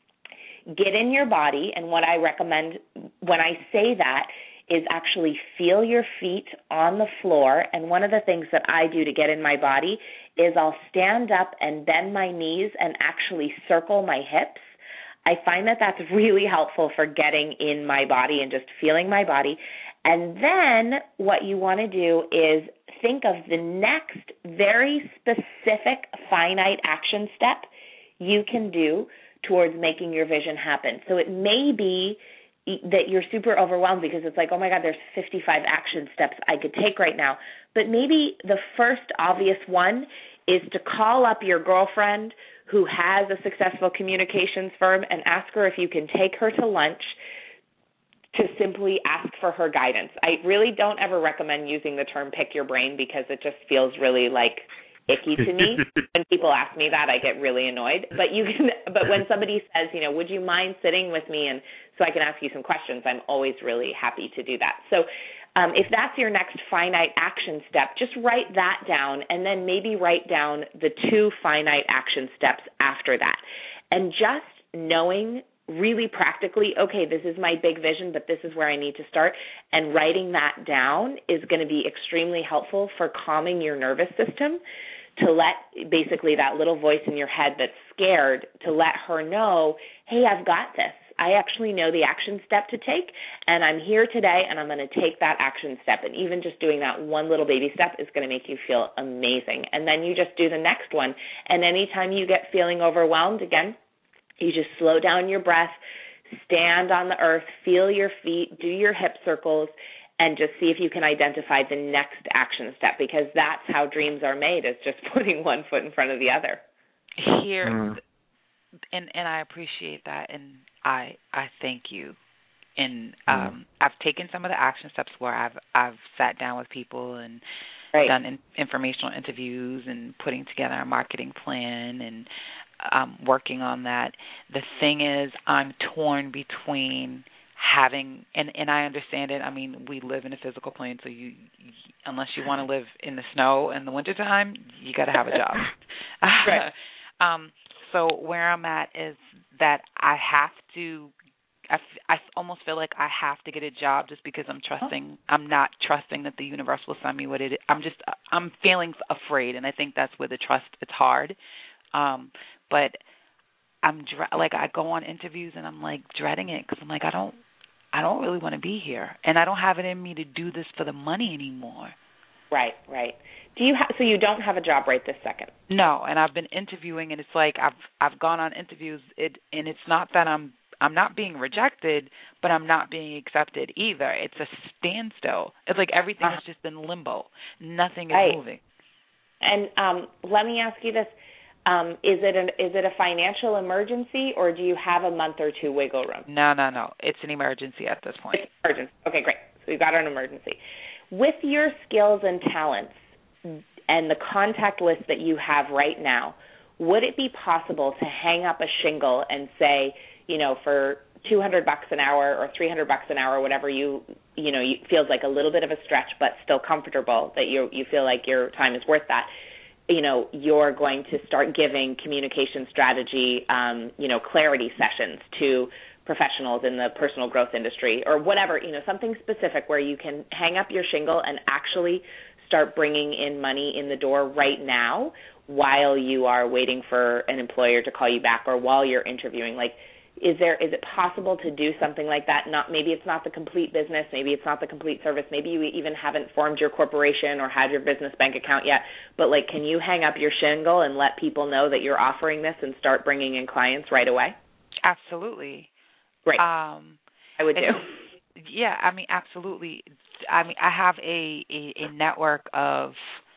Speaker 13: get in your body, and what I recommend when I say that is actually feel your feet on the floor. And one of the things that I do to get in my body is I'll stand up and bend my knees and actually circle my hips. I find that that's really helpful for getting in my body and just feeling my body. And then what you want to do is think of the next very specific finite action step you can do towards making your vision happen. So it may be that you're super overwhelmed because it's like, oh my God, there's fifty-five action steps I could take right now. But maybe the first obvious one is to call up your girlfriend who has a successful communications firm and ask her if you can take her to lunch to simply ask for her guidance. I really don't ever recommend using the term pick your brain because it just feels really like icky to me. When people ask me that, I get really annoyed. But you can, but when somebody says, you know, would you mind sitting with me and so I can ask you some questions, I'm always really happy to do that. So um, if that's your next finite action step, just write that down and then maybe write down the two finite action steps after that. And just knowing really practically, okay, this is my big vision, but this is where I need to start, and writing that down is going to be extremely helpful for calming your nervous system, to let basically that little voice in your head that's scared, to let her know, hey, I've got this. I actually know the action step to take, and I'm here today, and I'm going to take that action step. And even just doing that one little baby step is going to make you feel amazing. And then you just do the next one. And anytime you get feeling overwhelmed, again, you just slow down your breath, stand on the earth, feel your feet, do your hip circles, and just see if you can identify the next action step, because that's how dreams are made, is just putting one foot in front of the other.
Speaker 17: Here, mm. and and I appreciate that, and I I thank you. And um, mm. I've taken some of the action steps where I've I've sat down with people and right. done in, informational interviews and putting together a marketing plan and um, working on that. The thing is, I'm torn between having, and, and I understand it. I mean, we live in a physical plane, so you, you unless you want to live in the snow in the wintertime, you got to have a job.
Speaker 13: Right.
Speaker 17: um, so where I'm at is that I have to, I, f- I almost feel like I have to get a job just because I'm trusting, I'm not trusting that the universe will send me what it is. I'm just, I'm feeling afraid, and I think that's where the trust, it's hard. Um, but I'm, like, I go on interviews, and I'm, like, dreading it because I'm like, I don't, I don't really want to be here, and I don't have it in me to do this for the money anymore.
Speaker 13: Right, right. Do you ha- so you don't have a job right this second?
Speaker 17: No, and I've been interviewing, and it's like I've I've gone on interviews, it, and it's not that I'm I'm not being rejected, but I'm not being accepted either. It's a standstill. It's like everything uh-huh. has just been limbo. Nothing is
Speaker 13: right.
Speaker 17: moving.
Speaker 13: And um, let me ask you this. Um, is it an, is it a financial emergency, or do you have a month or two wiggle room?
Speaker 17: No, no, no. It's an emergency at this point.
Speaker 13: It's an emergency. Okay, great. So you've got an emergency. With your skills and talents and the contact list that you have right now, would it be possible to hang up a shingle and say, you know, for two hundred bucks an hour or three hundred bucks an hour, whatever you, you know, you, feels like a little bit of a stretch, but still comfortable, that you you feel like your time is worth that, you know, you're going to start giving communication strategy, um, you know, clarity sessions to professionals in the personal growth industry or whatever, you know, something specific where you can hang up your shingle and actually start bringing in money in the door right now while you are waiting for an employer to call you back or while you're interviewing. Like, is there is it possible to do something like that? Not maybe it's not the complete business, maybe it's not the complete service, maybe you even haven't formed your corporation or had your business bank account yet, but like, can you hang up your shingle and let people know that you're offering this and start bringing in clients right away?
Speaker 17: Absolutely.
Speaker 13: Great.
Speaker 17: Um,
Speaker 13: I would do.
Speaker 17: Yeah, I mean, absolutely. I mean, I have a, a, a network of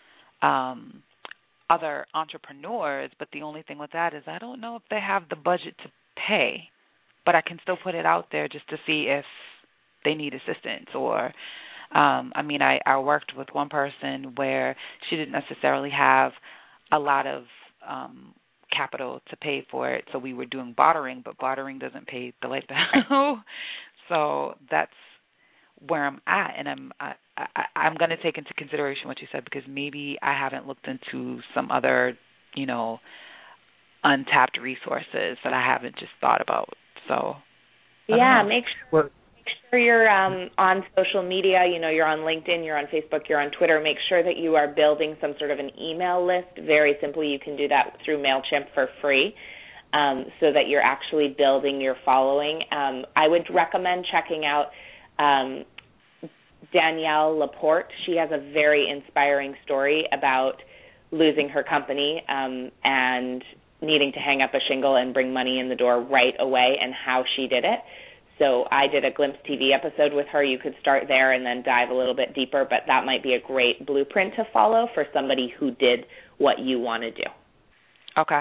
Speaker 17: um, other entrepreneurs, but the only thing with that is I don't know if they have the budget to pay, but I can still put it out there just to see if they need assistance. Or, um, I mean, I, I worked with one person where she didn't necessarily have a lot of um, capital to pay for it, so we were doing bartering, but bartering doesn't pay the light bill. So that's where I'm at, and I'm I, I, I'm going to take into consideration what you said, because maybe I haven't looked into some other, you know, untapped resources that I haven't just thought about. So
Speaker 13: yeah, make sure, make sure you're um, on social media. You know, you're on LinkedIn, you're on Facebook, you're on Twitter. Make sure that you are building some sort of an email list. Very simply, you can do that through MailChimp for free. Um, so that you're actually building your following. Um, I would recommend checking out um, Danielle Laporte. She has a very inspiring story about losing her company um, and needing to hang up a shingle and bring money in the door right away, and how she did it. So I did a Glimpse T V episode with her. You could start there and then dive a little bit deeper, but that might be a great blueprint to follow for somebody who did what you want to do.
Speaker 17: Okay.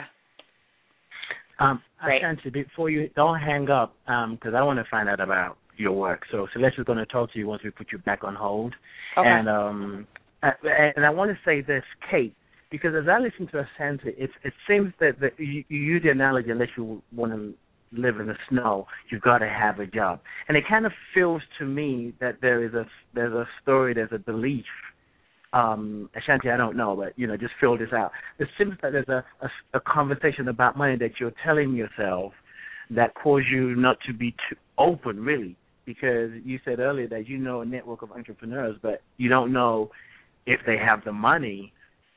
Speaker 12: Um, Ashanti, before you don't hang up, because um, I want to find out about your work. So Celeste is going to talk to you once we put you back on hold.
Speaker 17: Okay.
Speaker 12: And um, I, and I want to say this, Kate, because as I listen to Ashanti, it it seems that, that you, you use the analogy, unless you want to live in the snow, you've got to have a job. And it kind of feels to me that there is a there's a story, there's a belief. Um, Ashanti, I don't know, but, you know, just fill this out. It seems that there's a, a, a conversation about money that you're telling yourself that cause you not to be too open, really, because you said earlier that you know a network of entrepreneurs, but you don't know if they have the money.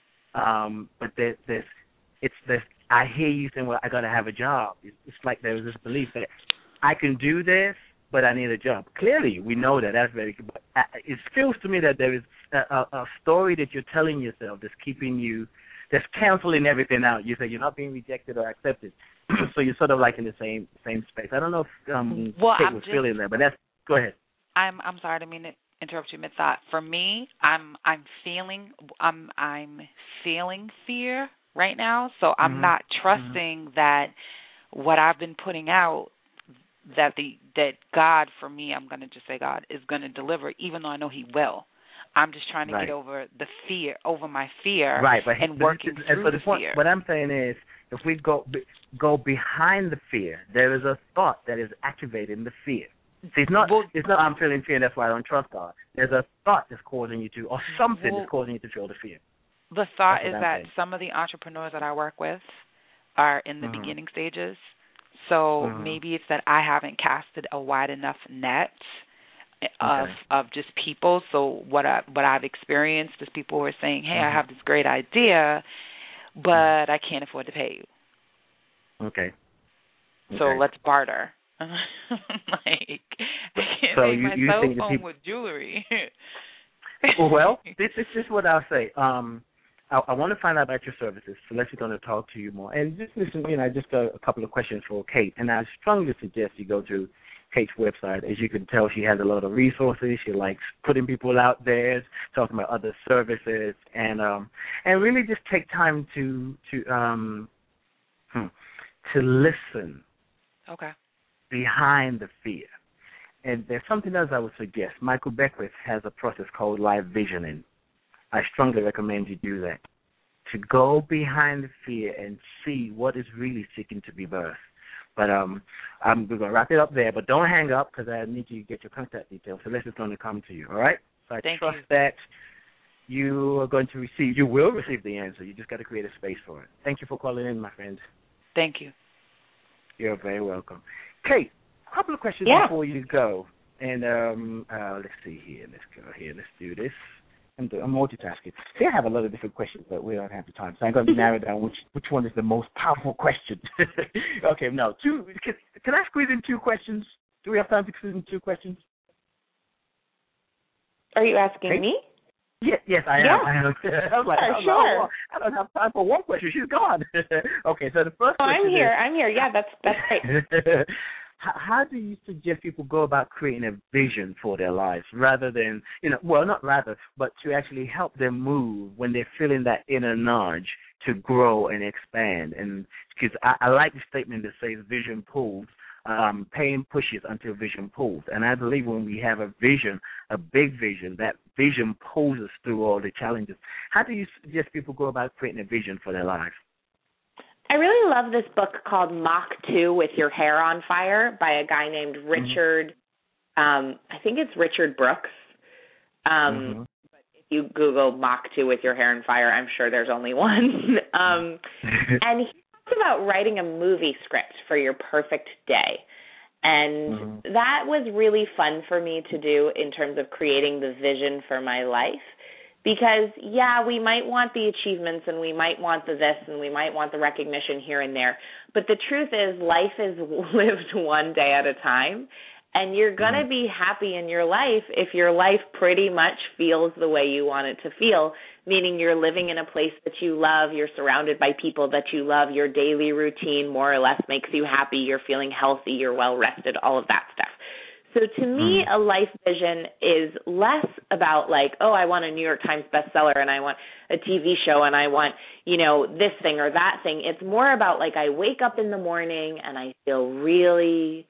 Speaker 12: Um, but there, there's, it's this. I hear you saying, well, I got to have a job. It's, it's like there's this belief that I can do this, but I need a job. Clearly, we know that. That's very good. But it feels to me that there is a, a, a story that you're telling yourself that's keeping you, that's canceling everything out. You say you're not being rejected or accepted. So you're sort of like in the same same space. I don't know if um,
Speaker 17: well,
Speaker 12: Kate
Speaker 17: I'm
Speaker 12: was
Speaker 17: just,
Speaker 12: feeling that, but that's, go ahead.
Speaker 17: I'm I'm sorry, I didn't mean to interrupt you mid-thought. For me, I'm I'm feeling I'm I'm feeling fear right now, so I'm mm-hmm. not trusting mm-hmm. that what I've been putting out, that the that God, for me, I'm going to just say God, is going to deliver, even though I know He will. I'm just trying to
Speaker 12: right.
Speaker 17: get over the fear, over my fear,
Speaker 12: right, but
Speaker 17: and
Speaker 12: but
Speaker 17: working
Speaker 12: and
Speaker 17: through
Speaker 12: the,
Speaker 17: the
Speaker 12: point,
Speaker 17: fear.
Speaker 12: What I'm saying is, if we go go behind the fear, there is a thought that is activating the fear. See, it's not well, it's not I'm feeling fear, that's why I don't trust God. There's a thought that's causing you to, or something well, that's causing you to feel the fear.
Speaker 17: The thought
Speaker 12: is
Speaker 17: I'm
Speaker 12: that
Speaker 17: saying. Some of the entrepreneurs that I work with are in the mm-hmm. beginning stages. So mm-hmm. maybe it's that I haven't casted a wide enough net of
Speaker 12: okay.
Speaker 17: of just people. So what I what I've experienced is people who are saying, "Hey, mm-hmm. I have this great idea, but mm-hmm. I can't afford to pay you."
Speaker 12: Okay.
Speaker 17: So
Speaker 12: okay.
Speaker 17: let's barter. like I can't
Speaker 12: so
Speaker 17: make
Speaker 12: you,
Speaker 17: my
Speaker 12: you
Speaker 17: cell
Speaker 12: think
Speaker 17: phone
Speaker 12: people...
Speaker 17: with jewelry.
Speaker 12: Well, this, this is what I'll say. Um, I, I want to find out about your services, so let's going to talk to you more. And just listen, you know, just a, a couple of questions for Kate. And I strongly suggest you go to Kate's website. As you can tell, she has a lot of resources. She likes putting people out there, talking about other services, and um, and really just take time to to um, hmm, to listen.
Speaker 17: Okay.
Speaker 12: Behind the fear. And there's something else I would suggest. Michael Beckwith has a process called live visioning. I strongly recommend you do that to go behind the fear and see what is really seeking to be birthed. But um, I'm going to wrap it up there. But don't hang up because I need you to get your contact details. So let's just going to come to you, all right? So I
Speaker 17: Thank
Speaker 12: trust
Speaker 17: you.
Speaker 12: that you are going to receive, you will receive the answer. You just got to create a space for it. Thank you for calling in, my friend.
Speaker 17: Thank you.
Speaker 12: You're very welcome. Kate, a couple of questions
Speaker 13: yeah.
Speaker 12: before you go. And um, uh, let's see here. Let's go here. Let's do this. I'm, I'm multitasking. See, I have a lot of different questions, but we don't have the time. So I'm going to narrow down which which one is the most powerful question. Okay, no. Two. Can, can I squeeze in two questions? Do we have time to squeeze in two questions?
Speaker 13: Are you asking
Speaker 12: Kate?
Speaker 13: me?
Speaker 12: Yes, yes, I am.
Speaker 13: Yeah.
Speaker 12: I, am. I was like,
Speaker 13: Sure,
Speaker 12: oh,
Speaker 13: sure.
Speaker 12: no, I don't have time for one question. She's gone. Okay, so the first
Speaker 13: Oh,
Speaker 12: question
Speaker 13: I'm here.
Speaker 12: is,
Speaker 13: I'm here. Yeah, that's that's great.
Speaker 12: how, how do you suggest people go about creating a vision for their lives rather than, you know, well, not rather, but to actually help them move when they're feeling that inner nudge to grow and expand? And because I, I like the statement that says vision pulls. Um, pain pushes until vision pulls. And I believe when we have a vision, a big vision, that vision pulls us through all the challenges. How do you suggest people go about creating a vision for their lives?
Speaker 13: I really love this book called Mach two with Your Hair on Fire by a guy named Richard, mm-hmm. um, I think it's Richard Brooks. Um,
Speaker 12: mm-hmm.
Speaker 13: But if you Google Mach two with Your Hair on Fire, I'm sure there's only one. um, and he about writing a movie script for your perfect day. And mm-hmm. that was really fun for me to do in terms of creating the vision for my life. Because, yeah, we might want the achievements and we might want the this and we might want the recognition here and there. But the truth is life is lived one day at a time. And you're going to mm-hmm. be happy in your life if your life pretty much feels the way you want it to feel, meaning you're living in a place that you love, you're surrounded by people that you love, your daily routine more or less makes you happy, you're feeling healthy, you're well-rested, all of that stuff. So to me, a life vision is less about like, oh, I want a New York Times bestseller and I want a T V show and I want, you know, this thing or that thing. It's more about like I wake up in the morning and I feel really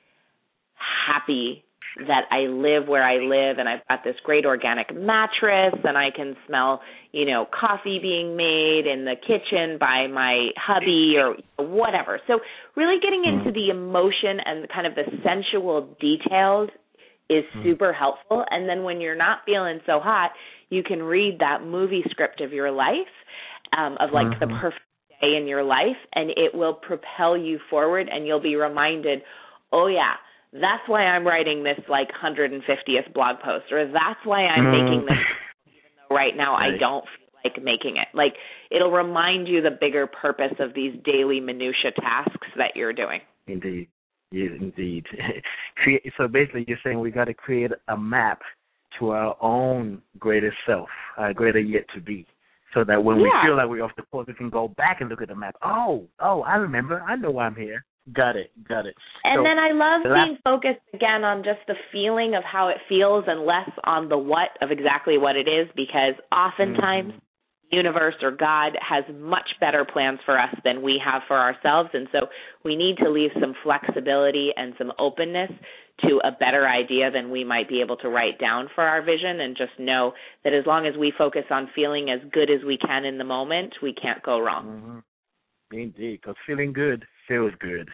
Speaker 13: happy that I live where I live and I've got this great organic mattress and I can smell, you know, coffee being made in the kitchen by my hubby or whatever. So really getting into the emotion and kind of the sensual details is super helpful. And then when you're not feeling so hot, you can read that movie script of your life, um, of like mm-hmm. the perfect day in your life, and it will propel you forward and you'll be reminded, oh yeah, that's why I'm writing this like one hundred fiftieth blog post, or that's why I'm mm. making this, even though right now right. I don't feel like making it. Like, it'll remind you the bigger purpose of these daily minutia tasks that you're doing.
Speaker 12: Indeed. Yeah, indeed. Create, so basically you're saying we got to create a map to our own greater self, our greater yet to be, so that when yeah. we feel like we're off the course, we can go back and look at the map. Oh, oh, I remember. I know why I'm here. Got it, got it.
Speaker 13: And
Speaker 12: so,
Speaker 13: then I love
Speaker 12: last-
Speaker 13: being focused, again, on just the feeling of how it feels and less on the what of exactly what it is, because oftentimes mm-hmm. the universe or God has much better plans for us than we have for ourselves, and so we need to leave some flexibility and some openness to a better idea than we might be able to write down for our vision, and just know that as long as we focus on feeling as good as we can in the moment, we can't go wrong.
Speaker 12: Mm-hmm. Indeed, because feeling good feels good.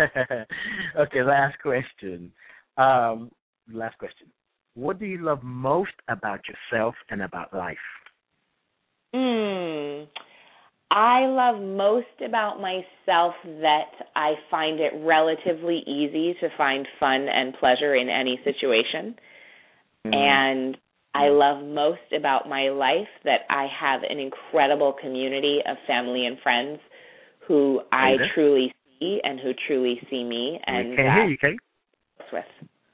Speaker 12: Okay, last question. Um, last question. What do you love most about yourself and about life?
Speaker 13: Hmm. I love most about myself that I find it relatively easy to find fun and pleasure in any situation. Mm. And I love most about my life that I have an incredible community of family and friends who I
Speaker 12: okay.
Speaker 13: truly see and who truly see me. And
Speaker 12: I can't hear you, Kate.
Speaker 13: With.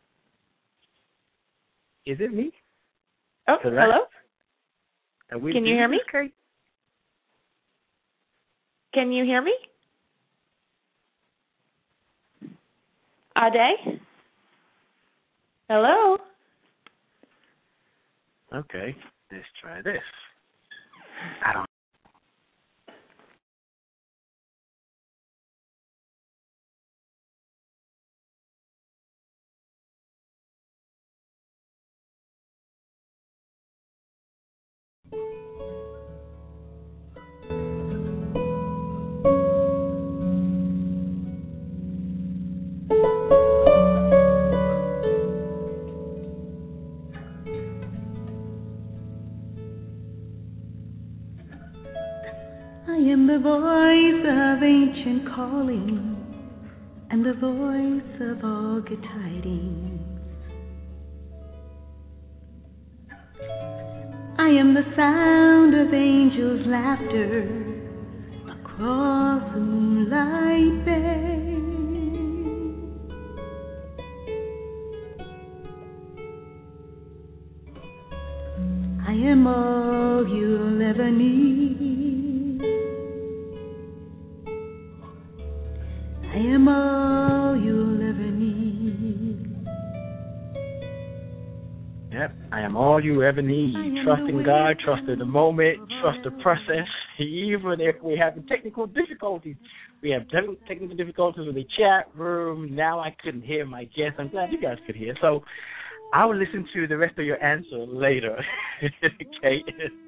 Speaker 12: Is it me?
Speaker 13: Oh, hello?
Speaker 12: We
Speaker 13: Can you hear me?
Speaker 12: Kate?
Speaker 13: Can you hear me? Ade? Hello?
Speaker 12: Okay, let's try this. I don't
Speaker 18: voice of ancient calling, and the voice of all good tidings. I am the sound of angels' laughter across the moonlight bay. I am all you'll ever need. I am all you'll ever need.
Speaker 12: Yep, I am all you ever need. Trust in God, trust in the moment, trust the process. Even if we have technical difficulties, we have technical difficulties with the chat room. Now I couldn't hear my guest. I'm glad you guys could hear. So I will listen to the rest of your answer later, Kate.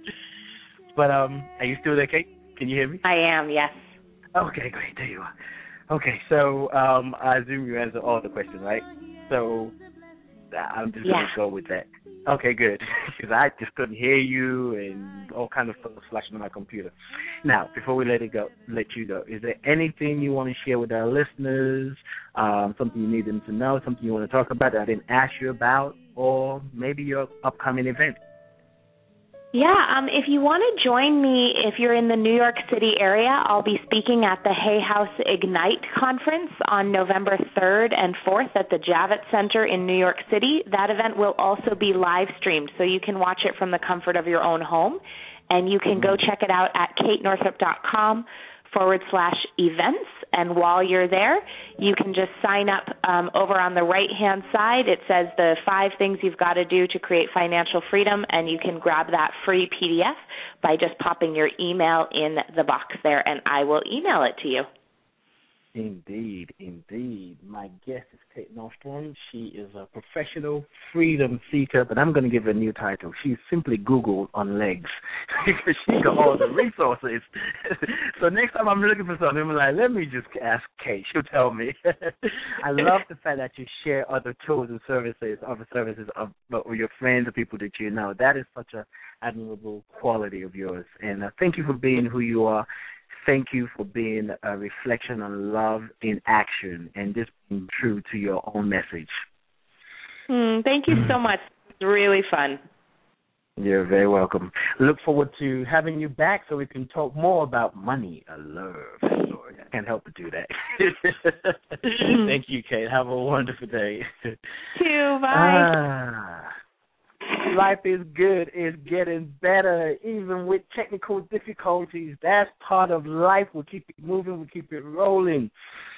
Speaker 12: But um, are you still there, Kate? Can you hear me?
Speaker 13: I am, yes.
Speaker 12: Okay, great. There you are. Okay, so um, I assume you answered all the questions, right? So I'm just yeah. going to go with that. Okay, good. Because I just couldn't hear you and all kinds of stuff was flashing on my computer. Now, before we let it go, let you go, is there anything you want to share with our listeners, um, something you need them to know, something you want to talk about that I didn't ask you about, or maybe your upcoming event?
Speaker 13: Yeah, um, if you want to join me, if you're in the New York City area, I'll be speaking at the Hay House Ignite Conference on November third and fourth at the Javits Center in New York City. That event will also be live streamed, so you can watch it from the comfort of your own home. And you can go check it out at katenorthrup.com forward slash events. And while you're there, you can just sign up um, over on the right-hand side. It says the five things you've got to do to create financial freedom, and you can grab that free P D F by just popping your email in the box there, and I will email it to you.
Speaker 12: Indeed, indeed. My guest is Kate Nordstrom. She is a professional freedom seeker, but I'm going to give her a new title. She's simply Google on legs because she got all the resources. So next time I'm looking for something, I'm like, let me just ask Kate. She'll tell me. I love the fact that you share other tools and services, other services of, of your friends or people that you know. That is such an admirable quality of yours. And uh, thank you for being who you are. Thank you for being a reflection on love in action and just being true to your own message.
Speaker 13: Mm, thank you so much. It's really fun.
Speaker 12: You're very welcome. Look forward to having you back so we can talk more about money and love. Lord, I can't help but do that. Thank you, Kate. Have a wonderful day.
Speaker 13: You too. Bye.
Speaker 12: Ah. Life is good. It's getting better, even with technical difficulties. That's part of life. We'll keep it moving. We'll keep it rolling.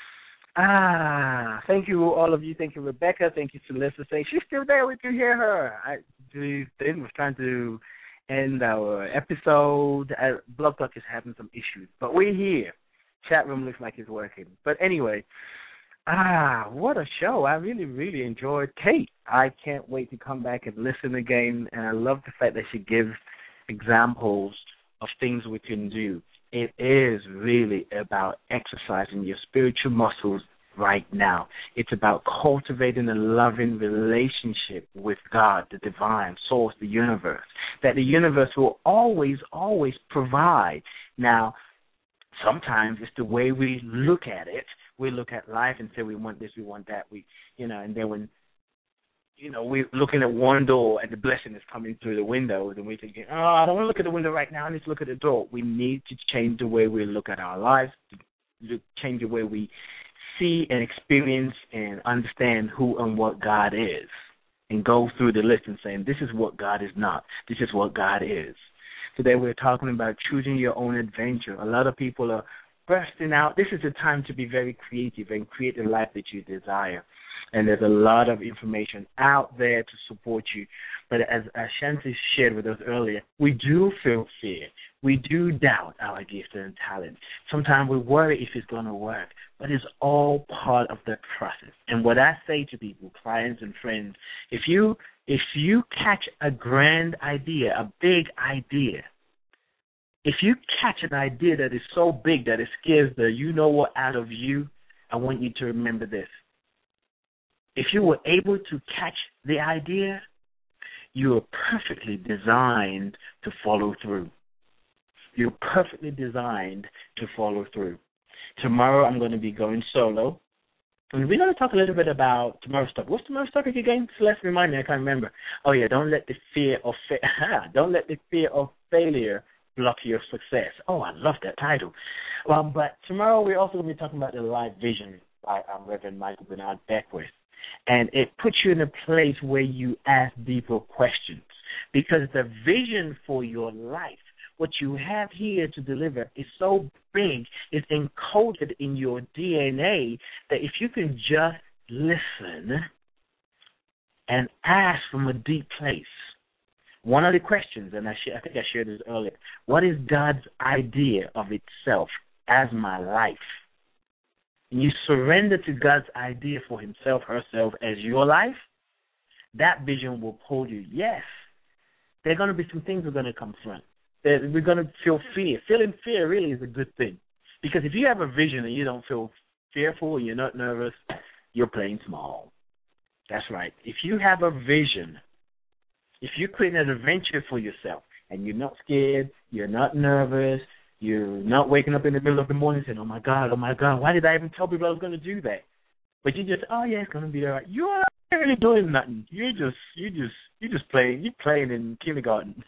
Speaker 12: Ah, thank you, all of you. Thank you, Rebecca. Thank you, Celeste. Say she's still there. We can hear her. I was trying to end our episode. Blog Talk is having some issues, but we're here. Chat room looks like it's working. But anyway. Ah, what a show. I really, really enjoyed Kate. I can't wait to come back and listen again, and I love the fact that she gives examples of things we can do. It is really about exercising your spiritual muscles right now. It's about cultivating a loving relationship with God, the divine source, the universe, that the universe will always, always provide. Now, sometimes it's the way we look at it. We look at life and say we want this, we want that, we, you know, and then when, you know, we're looking at one door and the blessing is coming through the windows and we're thinking, oh, I don't want to look at the window right now, I need to look at the door. We need to change the way we look at our lives, to change the way we see and experience and understand who and what God is, and go through the list and saying, this is what God is not, this is what God is. Today we're talking about choosing your own adventure. A lot of people are bursting out. This is the time to be very creative and create the life that you desire. And there's a lot of information out there to support you. But as Ashanti shared with us earlier, we do feel fear. We do doubt our gifts and talent. Sometimes we worry if it's going to work. But it's all part of the process. And what I say to people, clients and friends, if you if you catch a grand idea, a big idea, if you catch an idea that is so big that it scares the you-know-what out of you, I want you to remember this. If you were able to catch the idea, you are perfectly designed to follow through. You're perfectly designed to follow through. Tomorrow I'm going to be going solo. And we're going to talk a little bit about tomorrow's topic. What's tomorrow's topic again? Celeste, remind me. I can't remember. Oh, yeah, don't let the fear of fa- don't let the fear of failure block your success. Oh, I love that title. Um, but tomorrow we're also going to be talking about the life vision by um, Reverend Michael Bernard Beckwith. And it puts you in a place where you ask deeper questions, because the vision for your life, what you have here to deliver, is so big, it's encoded in your D N A, that if you can just listen and ask from a deep place. One of the questions, and I, sh- I think I shared this earlier, what is God's idea of itself as my life? And you surrender to God's idea for himself, herself, as your life, that vision will pull you. Yes, there are going to be some things we're going to confront. We're going to feel fear. Feeling fear really is a good thing. Because if you have a vision and you don't feel fearful and you're not nervous, you're playing small. That's right. If you have a vision, if you create an adventure for yourself and you're not scared, you're not nervous, you're not waking up in the middle of the morning saying, oh, my God, oh, my God, why did I even tell people I was going to do that? But you just, oh, yeah, it's going to be all right. You're not really doing nothing. You just, you just, you just playing. You're playing in kindergarten.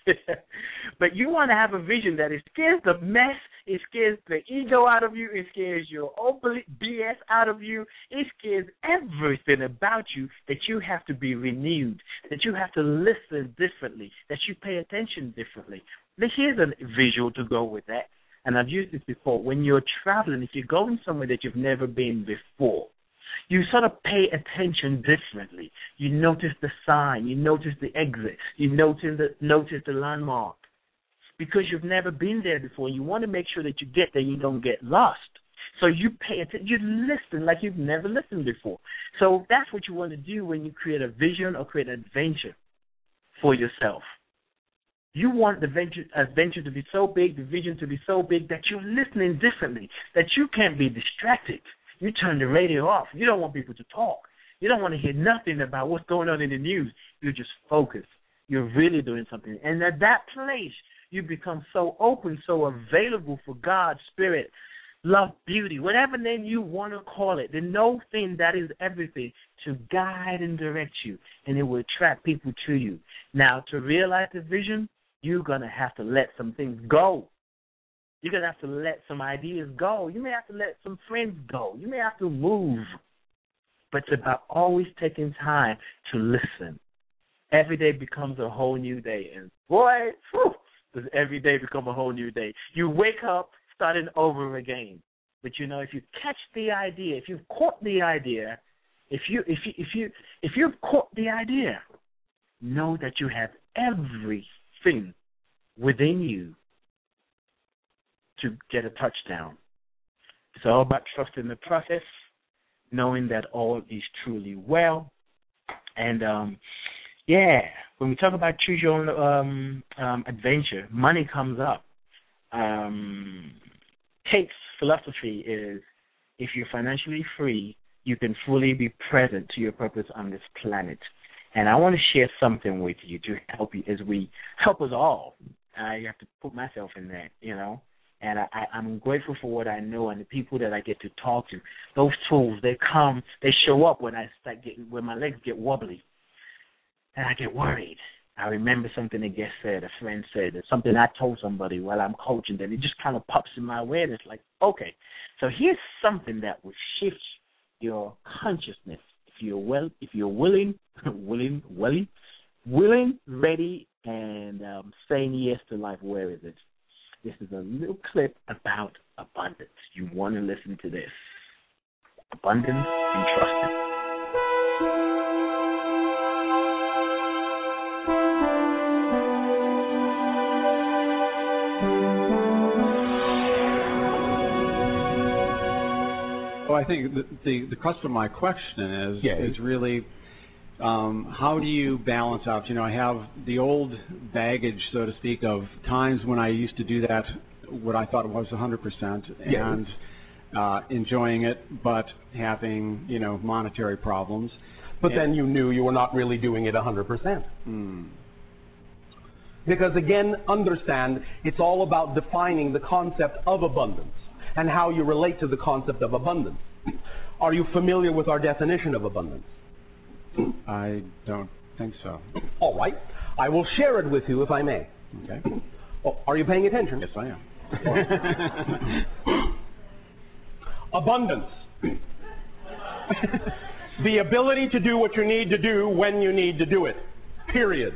Speaker 12: But you want to have a vision that it scares the mess, it scares the ego out of you, it scares your old B S out of you, it scares everything about you, that you have to be renewed, that you have to listen differently, that you pay attention differently. But here's a visual to go with that, and I've used this before. When you're traveling, if you're going somewhere that you've never been before, you sort of pay attention differently. You notice the sign. You notice the exit. You notice the, notice the landmark. Because you've never been there before. You want to make sure that you get there, you don't get lost. So you pay attention. You listen like you've never listened before. So that's what you want to do when you create a vision or create an adventure for yourself. You want the venture, adventure to be so big, the vision to be so big, that you're listening differently, that you can't be distracted. You turn the radio off. You don't want people to talk. You don't want to hear nothing about what's going on in the news. You're just focused. You're really doing something. And at that place, you become so open, so available for God's Spirit, love, beauty, whatever name you want to call it, the no thing that is everything, to guide and direct you, and it will attract people to you. Now, to realize the vision, you're going to have to let some things go. You're going to have to let some ideas go. You may have to let some friends go. You may have to move. But it's about always taking time to listen. Every day becomes a whole new day. And boy, whew, does every day become a whole new day. You wake up starting over again. But you know, if you catch the idea, if you've caught the idea, if you if you if you if you've caught the idea, know that you have everything within you to get a touchdown. It's all about trusting the process, knowing that all is truly well. And, um, yeah, when we talk about choose your own um, um, adventure, money comes up. Um, Kate's philosophy is, if you're financially free, you can fully be present to your purpose on this planet. And I want to share something with you to help you as we help us all. I have to put myself in that, you know. And I, I, I'm grateful for what I know and the people that I get to talk to. Those tools, they come, they show up when I start getting, when my legs get wobbly, and I get worried. I remember something a guest said, a friend said, something I told somebody while I'm coaching them. It just kind of pops in my awareness, like, okay, so here's something that will shift your consciousness. If you're well, if you're willing, willing, willing, willing, ready, and um, saying yes to life, where is it? This is a little clip about abundance. You want to listen to this. Abundance and trusting.
Speaker 19: Well, I think the, the, the crux of my question is, yeah. is really um, how do you balance out? You know, I have the old baggage, so to speak, of times when I used to do that, what I thought was one hundred percent, yeah. and uh, enjoying it, but having, you know, monetary problems.
Speaker 20: But
Speaker 19: and,
Speaker 20: then you knew you were not really doing it one hundred percent.
Speaker 19: Hmm.
Speaker 20: Because again, understand, it's all about defining the concept of abundance and how you relate to the concept of abundance. Are you familiar with our definition of abundance?
Speaker 19: I don't think so.
Speaker 20: All right. I will share it with you if I may.
Speaker 19: Okay.
Speaker 20: Oh, are you paying attention?
Speaker 19: Yes, I am.
Speaker 20: Abundance. The ability to do what you need to do when you need to do it. Period.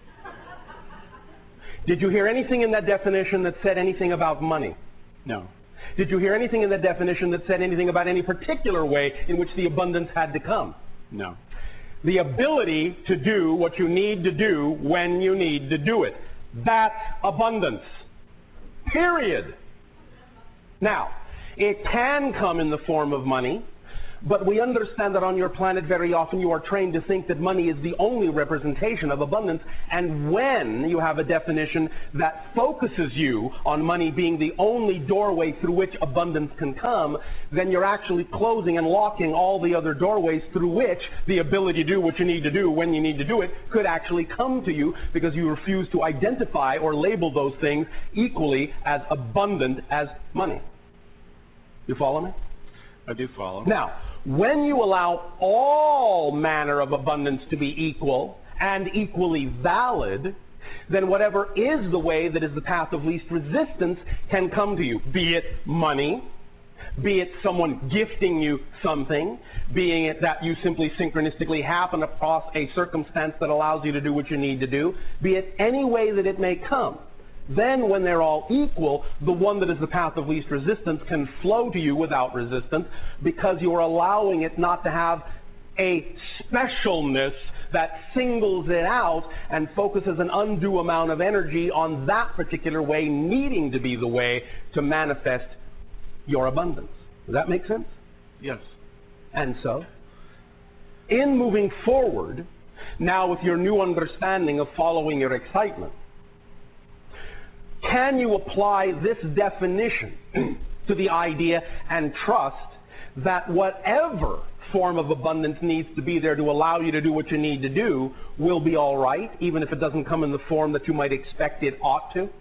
Speaker 20: Did you hear anything in that definition that said anything about money?
Speaker 19: No.
Speaker 20: Did you hear anything in that definition that said anything about any particular way in which the abundance had to come?
Speaker 19: No.
Speaker 20: The ability to do what you need to do when you need to do it. That's abundance. Period. Now, it can come in the form of money, but we understand that on your planet very often you are trained to think that money is the only representation of abundance, and when you have a definition that focuses you on money being the only doorway through which abundance can come, then you're actually closing and locking all the other doorways through which the ability to do what you need to do when you need to do it could actually come to you, because you refuse to identify or label those things equally as abundant as money. You follow me?
Speaker 19: I do follow.
Speaker 20: Now, when you allow all manner of abundance to be equal and equally valid, then whatever is the way that is the path of least resistance can come to you, be it money, be it someone gifting you something, being it that you simply synchronistically happen across a circumstance that allows you to do what you need to do, be it any way that it may come. Then when they're all equal, the one that is the path of least resistance can flow to you without resistance, because you are allowing it not to have a specialness that singles it out and focuses an undue amount of energy on that particular way needing to be the way to manifest your abundance. Does that make sense?
Speaker 19: Yes.
Speaker 20: And so, in moving forward, now with your new understanding of following your excitement, can you apply this definition to the idea and trust that whatever form of abundance needs to be there to allow you to do what you need to do will be all right, even if it doesn't come in the form that you might expect it ought to?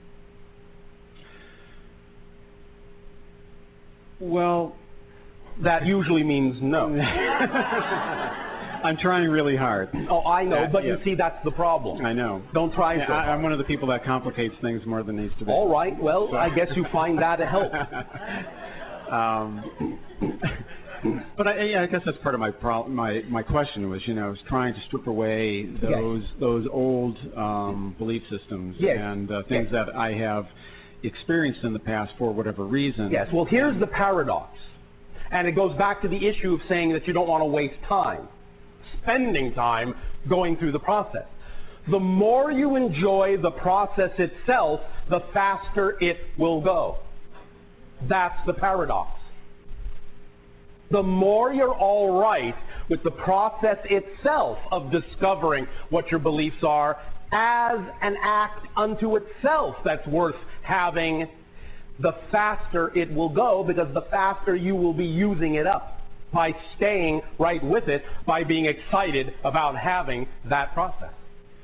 Speaker 19: Well,
Speaker 20: that usually means no.
Speaker 19: I'm trying really hard.
Speaker 20: Oh, I know,
Speaker 19: that,
Speaker 20: but
Speaker 19: yeah.
Speaker 20: you see, that's the problem.
Speaker 19: I know.
Speaker 20: Don't try
Speaker 19: yeah,
Speaker 20: so hard.
Speaker 19: I, I'm one of the people that complicates things more than needs to be.
Speaker 20: All right, well,
Speaker 19: so.
Speaker 20: I guess you find that a help.
Speaker 19: um, but I, yeah, I guess that's part of my pro- my my question was, you know, I was trying to strip away those yes. those old um, belief systems
Speaker 20: yes.
Speaker 19: and uh, things yes. that I have experienced in the past for whatever reason.
Speaker 20: Yes, well, here's the paradox. And it goes back to the issue of saying that you don't want to waste time. Spending time going through the process. The more you enjoy the process itself, the faster it will go. That's the paradox. The more you're all right with the process itself of discovering what your beliefs are as an act unto itself that's worth having, the faster it will go, because the faster you will be using it up by staying right with it, by being excited about having that process.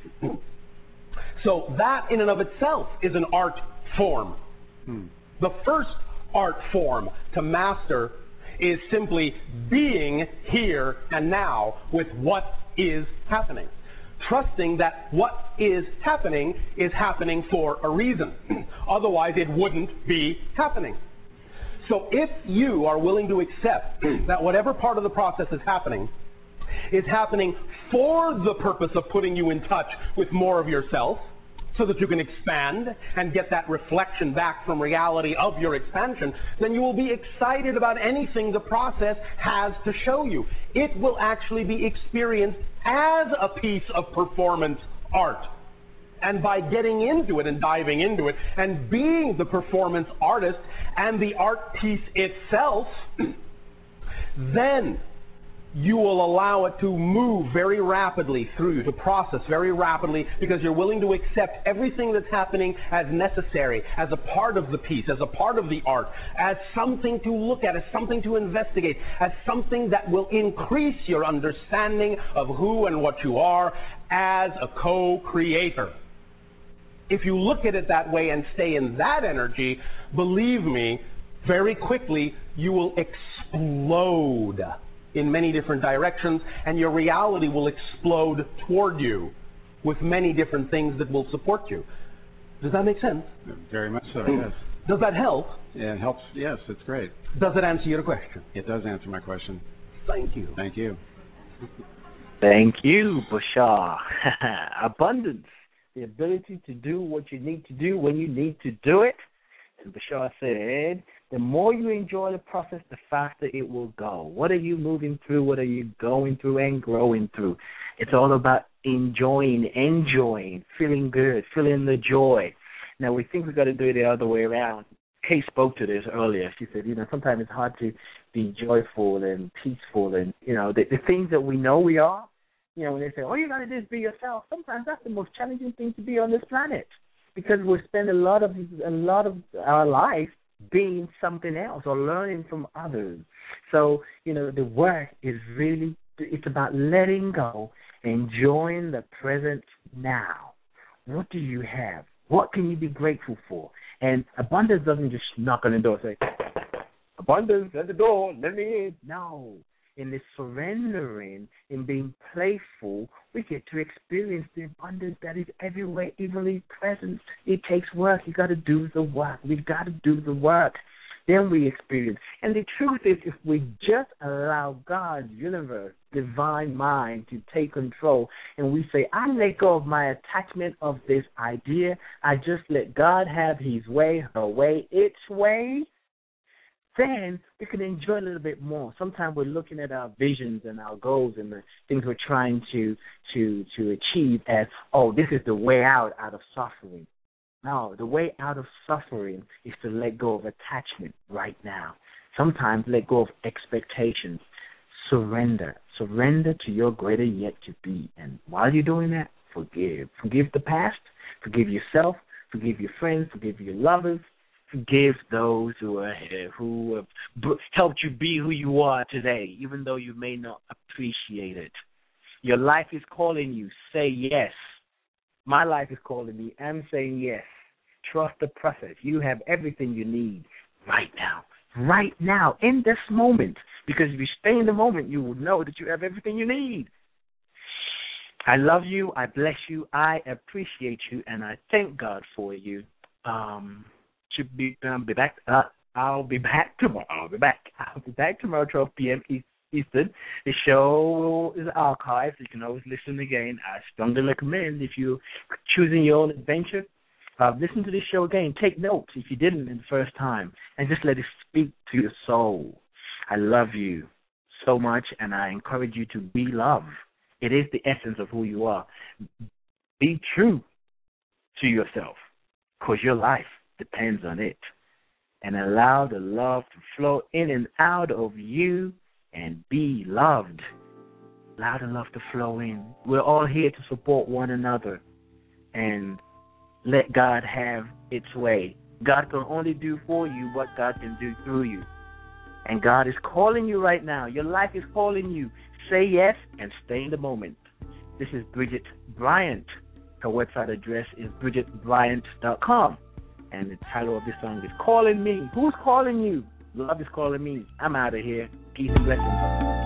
Speaker 20: So that in and of itself is an art form. Hmm. The first art form to master is simply being here and now with what is happening. Trusting that what is happening is happening for a reason. Otherwise, it wouldn't be happening. So if you are willing to accept that whatever part of the process is happening is happening for the purpose of putting you in touch with more of yourself, so that you can expand and get that reflection back from reality of your expansion, then you will be excited about anything the process has to show you. It will actually be experienced as a piece of performance art. And by getting into it and diving into it and being the performance artist and the art piece itself, then you will allow it to move very rapidly through, to process very rapidly, because you're willing to accept everything that's happening as necessary, as a part of the piece, as a part of the art, as something to look at, as something to investigate, as something that will increase your understanding of who and what you are as a co-creator. If you look at it that way and stay in that energy, believe me, very quickly you will explode in many different directions, and your reality will explode toward you with many different things that will support you. Does that make sense?
Speaker 19: Very much so, yes.
Speaker 20: Does that help?
Speaker 19: Yeah, it helps. Yes, it's great.
Speaker 20: Does it answer your question?
Speaker 19: It does answer my question.
Speaker 20: Thank you.
Speaker 19: Thank you.
Speaker 12: Thank you, Bashar. Abundance, the ability to do what you need to do when you need to do it. And Bashar said, the more you enjoy the process, the faster it will go. What are you moving through? What are you going through and growing through? It's all about enjoying, enjoying, feeling good, feeling the joy. Now, we think we've got to do it the other way around. Kay spoke to this earlier. She said, you know, sometimes it's hard to be joyful and peaceful and, you know, the, the things that we know we are. You know, when they say, all you got to do is be yourself, sometimes that's the most challenging thing to be on this planet, because we spend a lot of a lot of our life being something else or learning from others. So, you know, the work is really, it's about letting go, enjoying the present now. What do you have? What can you be grateful for? And abundance doesn't just knock on the door and say, abundance at the door, let me in. No. In this surrendering, in being playful, we get to experience the abundance that is everywhere, evenly present. It takes work. You got to do the work. We've got to do the work. Then we experience. And the truth is, if we just allow God's universe, divine mind, to take control, and we say, I let go of my attachment of this idea, I just let God have his way, her way, its way, then we can enjoy a little bit more. Sometimes we're looking at our visions and our goals and the things we're trying to to to achieve as, oh, this is the way out out of suffering. No, the way out of suffering is to let go of attachment right now. Sometimes let go of expectations. Surrender. Surrender to your greater yet to be. And while you're doing that, forgive. Forgive the past. Forgive yourself. Forgive your friends. Forgive your lovers. Forgive those who are who have helped you be who you are today, even though you may not appreciate it. Your life is calling you. Say yes. My life is calling me. I'm saying yes. Trust the process. You have everything you need right now. Right now, in this moment. Because if you stay in the moment, you will know that you have everything you need. I love you. I bless you. I appreciate you. And I thank God for you. Um... Should be um, be back. Uh, I'll be back tomorrow. I'll be back. I'll be back tomorrow, twelve p.m. Eastern. The show is archived. You can always listen again. I strongly recommend, if you're choosing your own adventure, uh, listen to this show again. Take notes if you didn't in the first time, and just let it speak to your soul. I love you so much, and I encourage you to be love. It is the essence of who you are. Be true to yourself, because your life depends on it. And allow the love to flow in and out of you and be loved. Allow the love to flow in. We're all here to support one another and let God have its way. God can only do for you what God can do through you. And God is calling you right now. Your life is calling you. Say yes and stay in the moment. This is Bridget Bryant. Her website address is bridget bryant dot com. And the title of this song is Calling Me. Who's calling you? Love is calling me. I'm out of here. Peace and blessings.